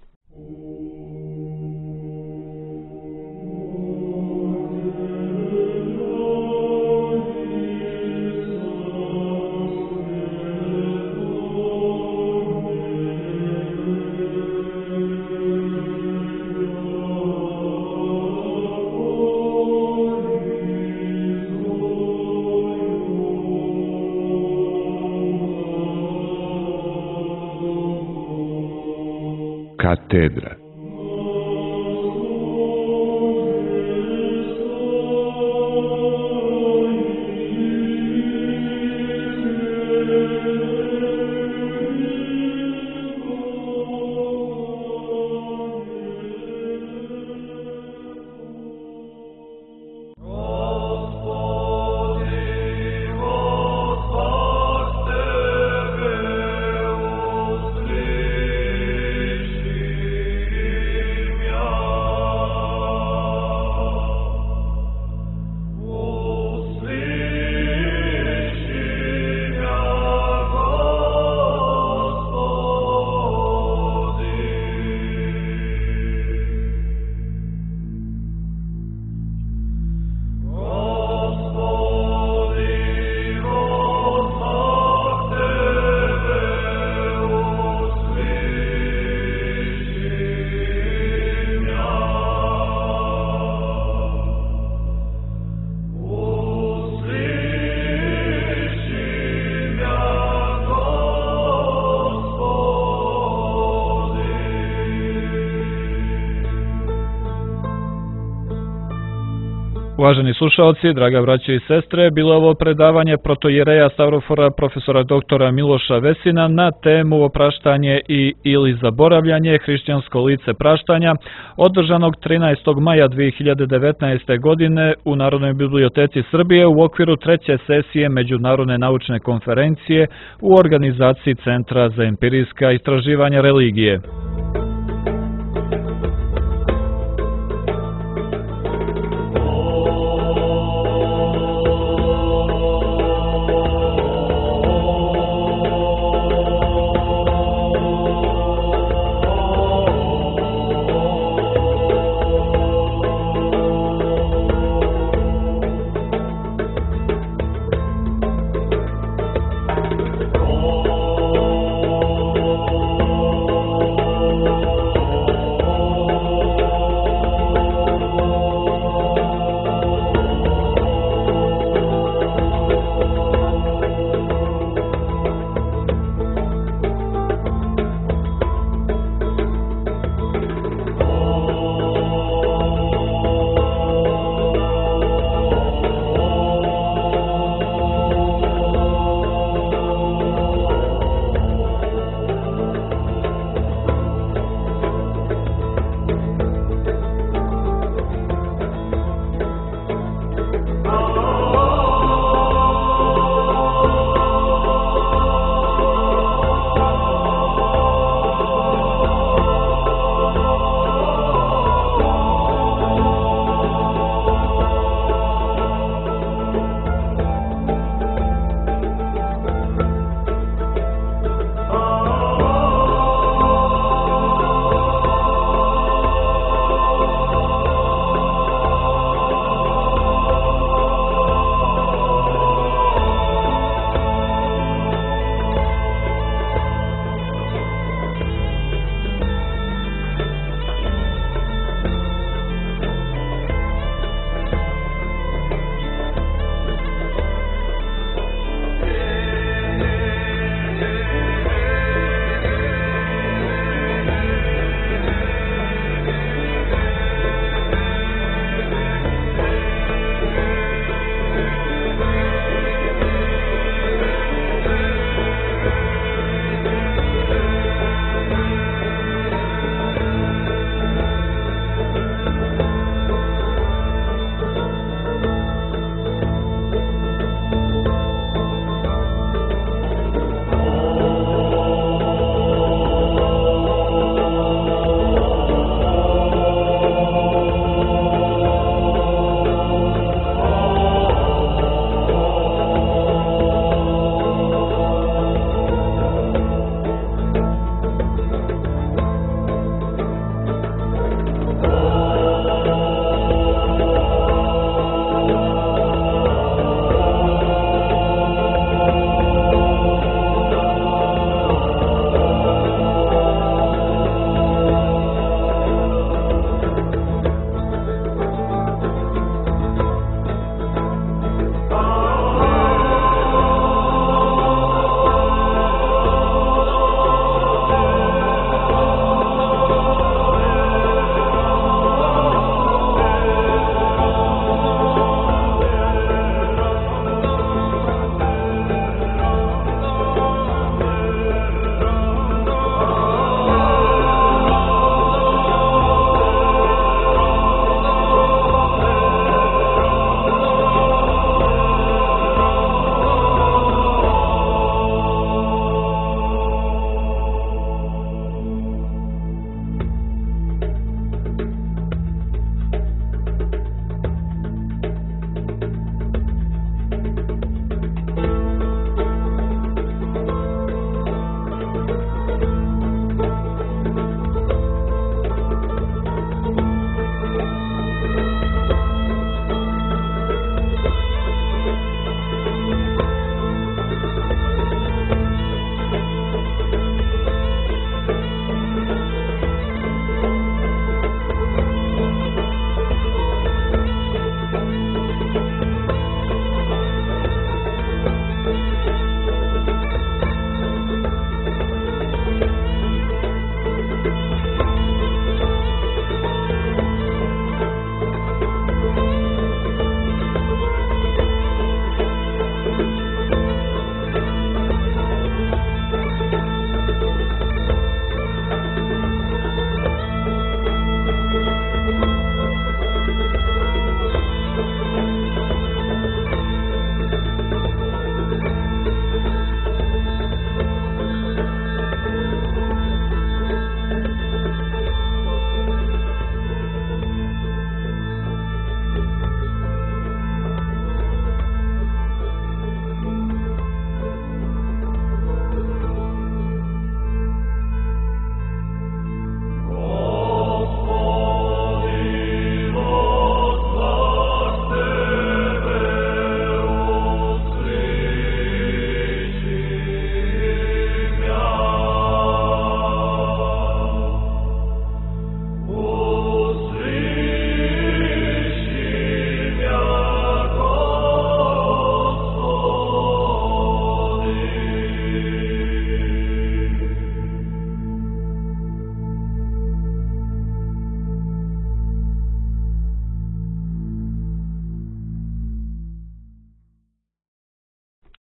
Katedra. Uvaženi slušalci, draga braćo i sestre, bilo je ovo predavanje protoijereja Stavrofora profesora doktora Miloša Vesina na temu opraštanje ili zaboravljanje, hrišćansko lice praštanja, održanog 13. maja 2019. godine u Narodnoj biblioteci Srbije u okviru 3. sesije Međunarodne naučne konferencije u organizaciji Centra za empirijska istraživanja religije.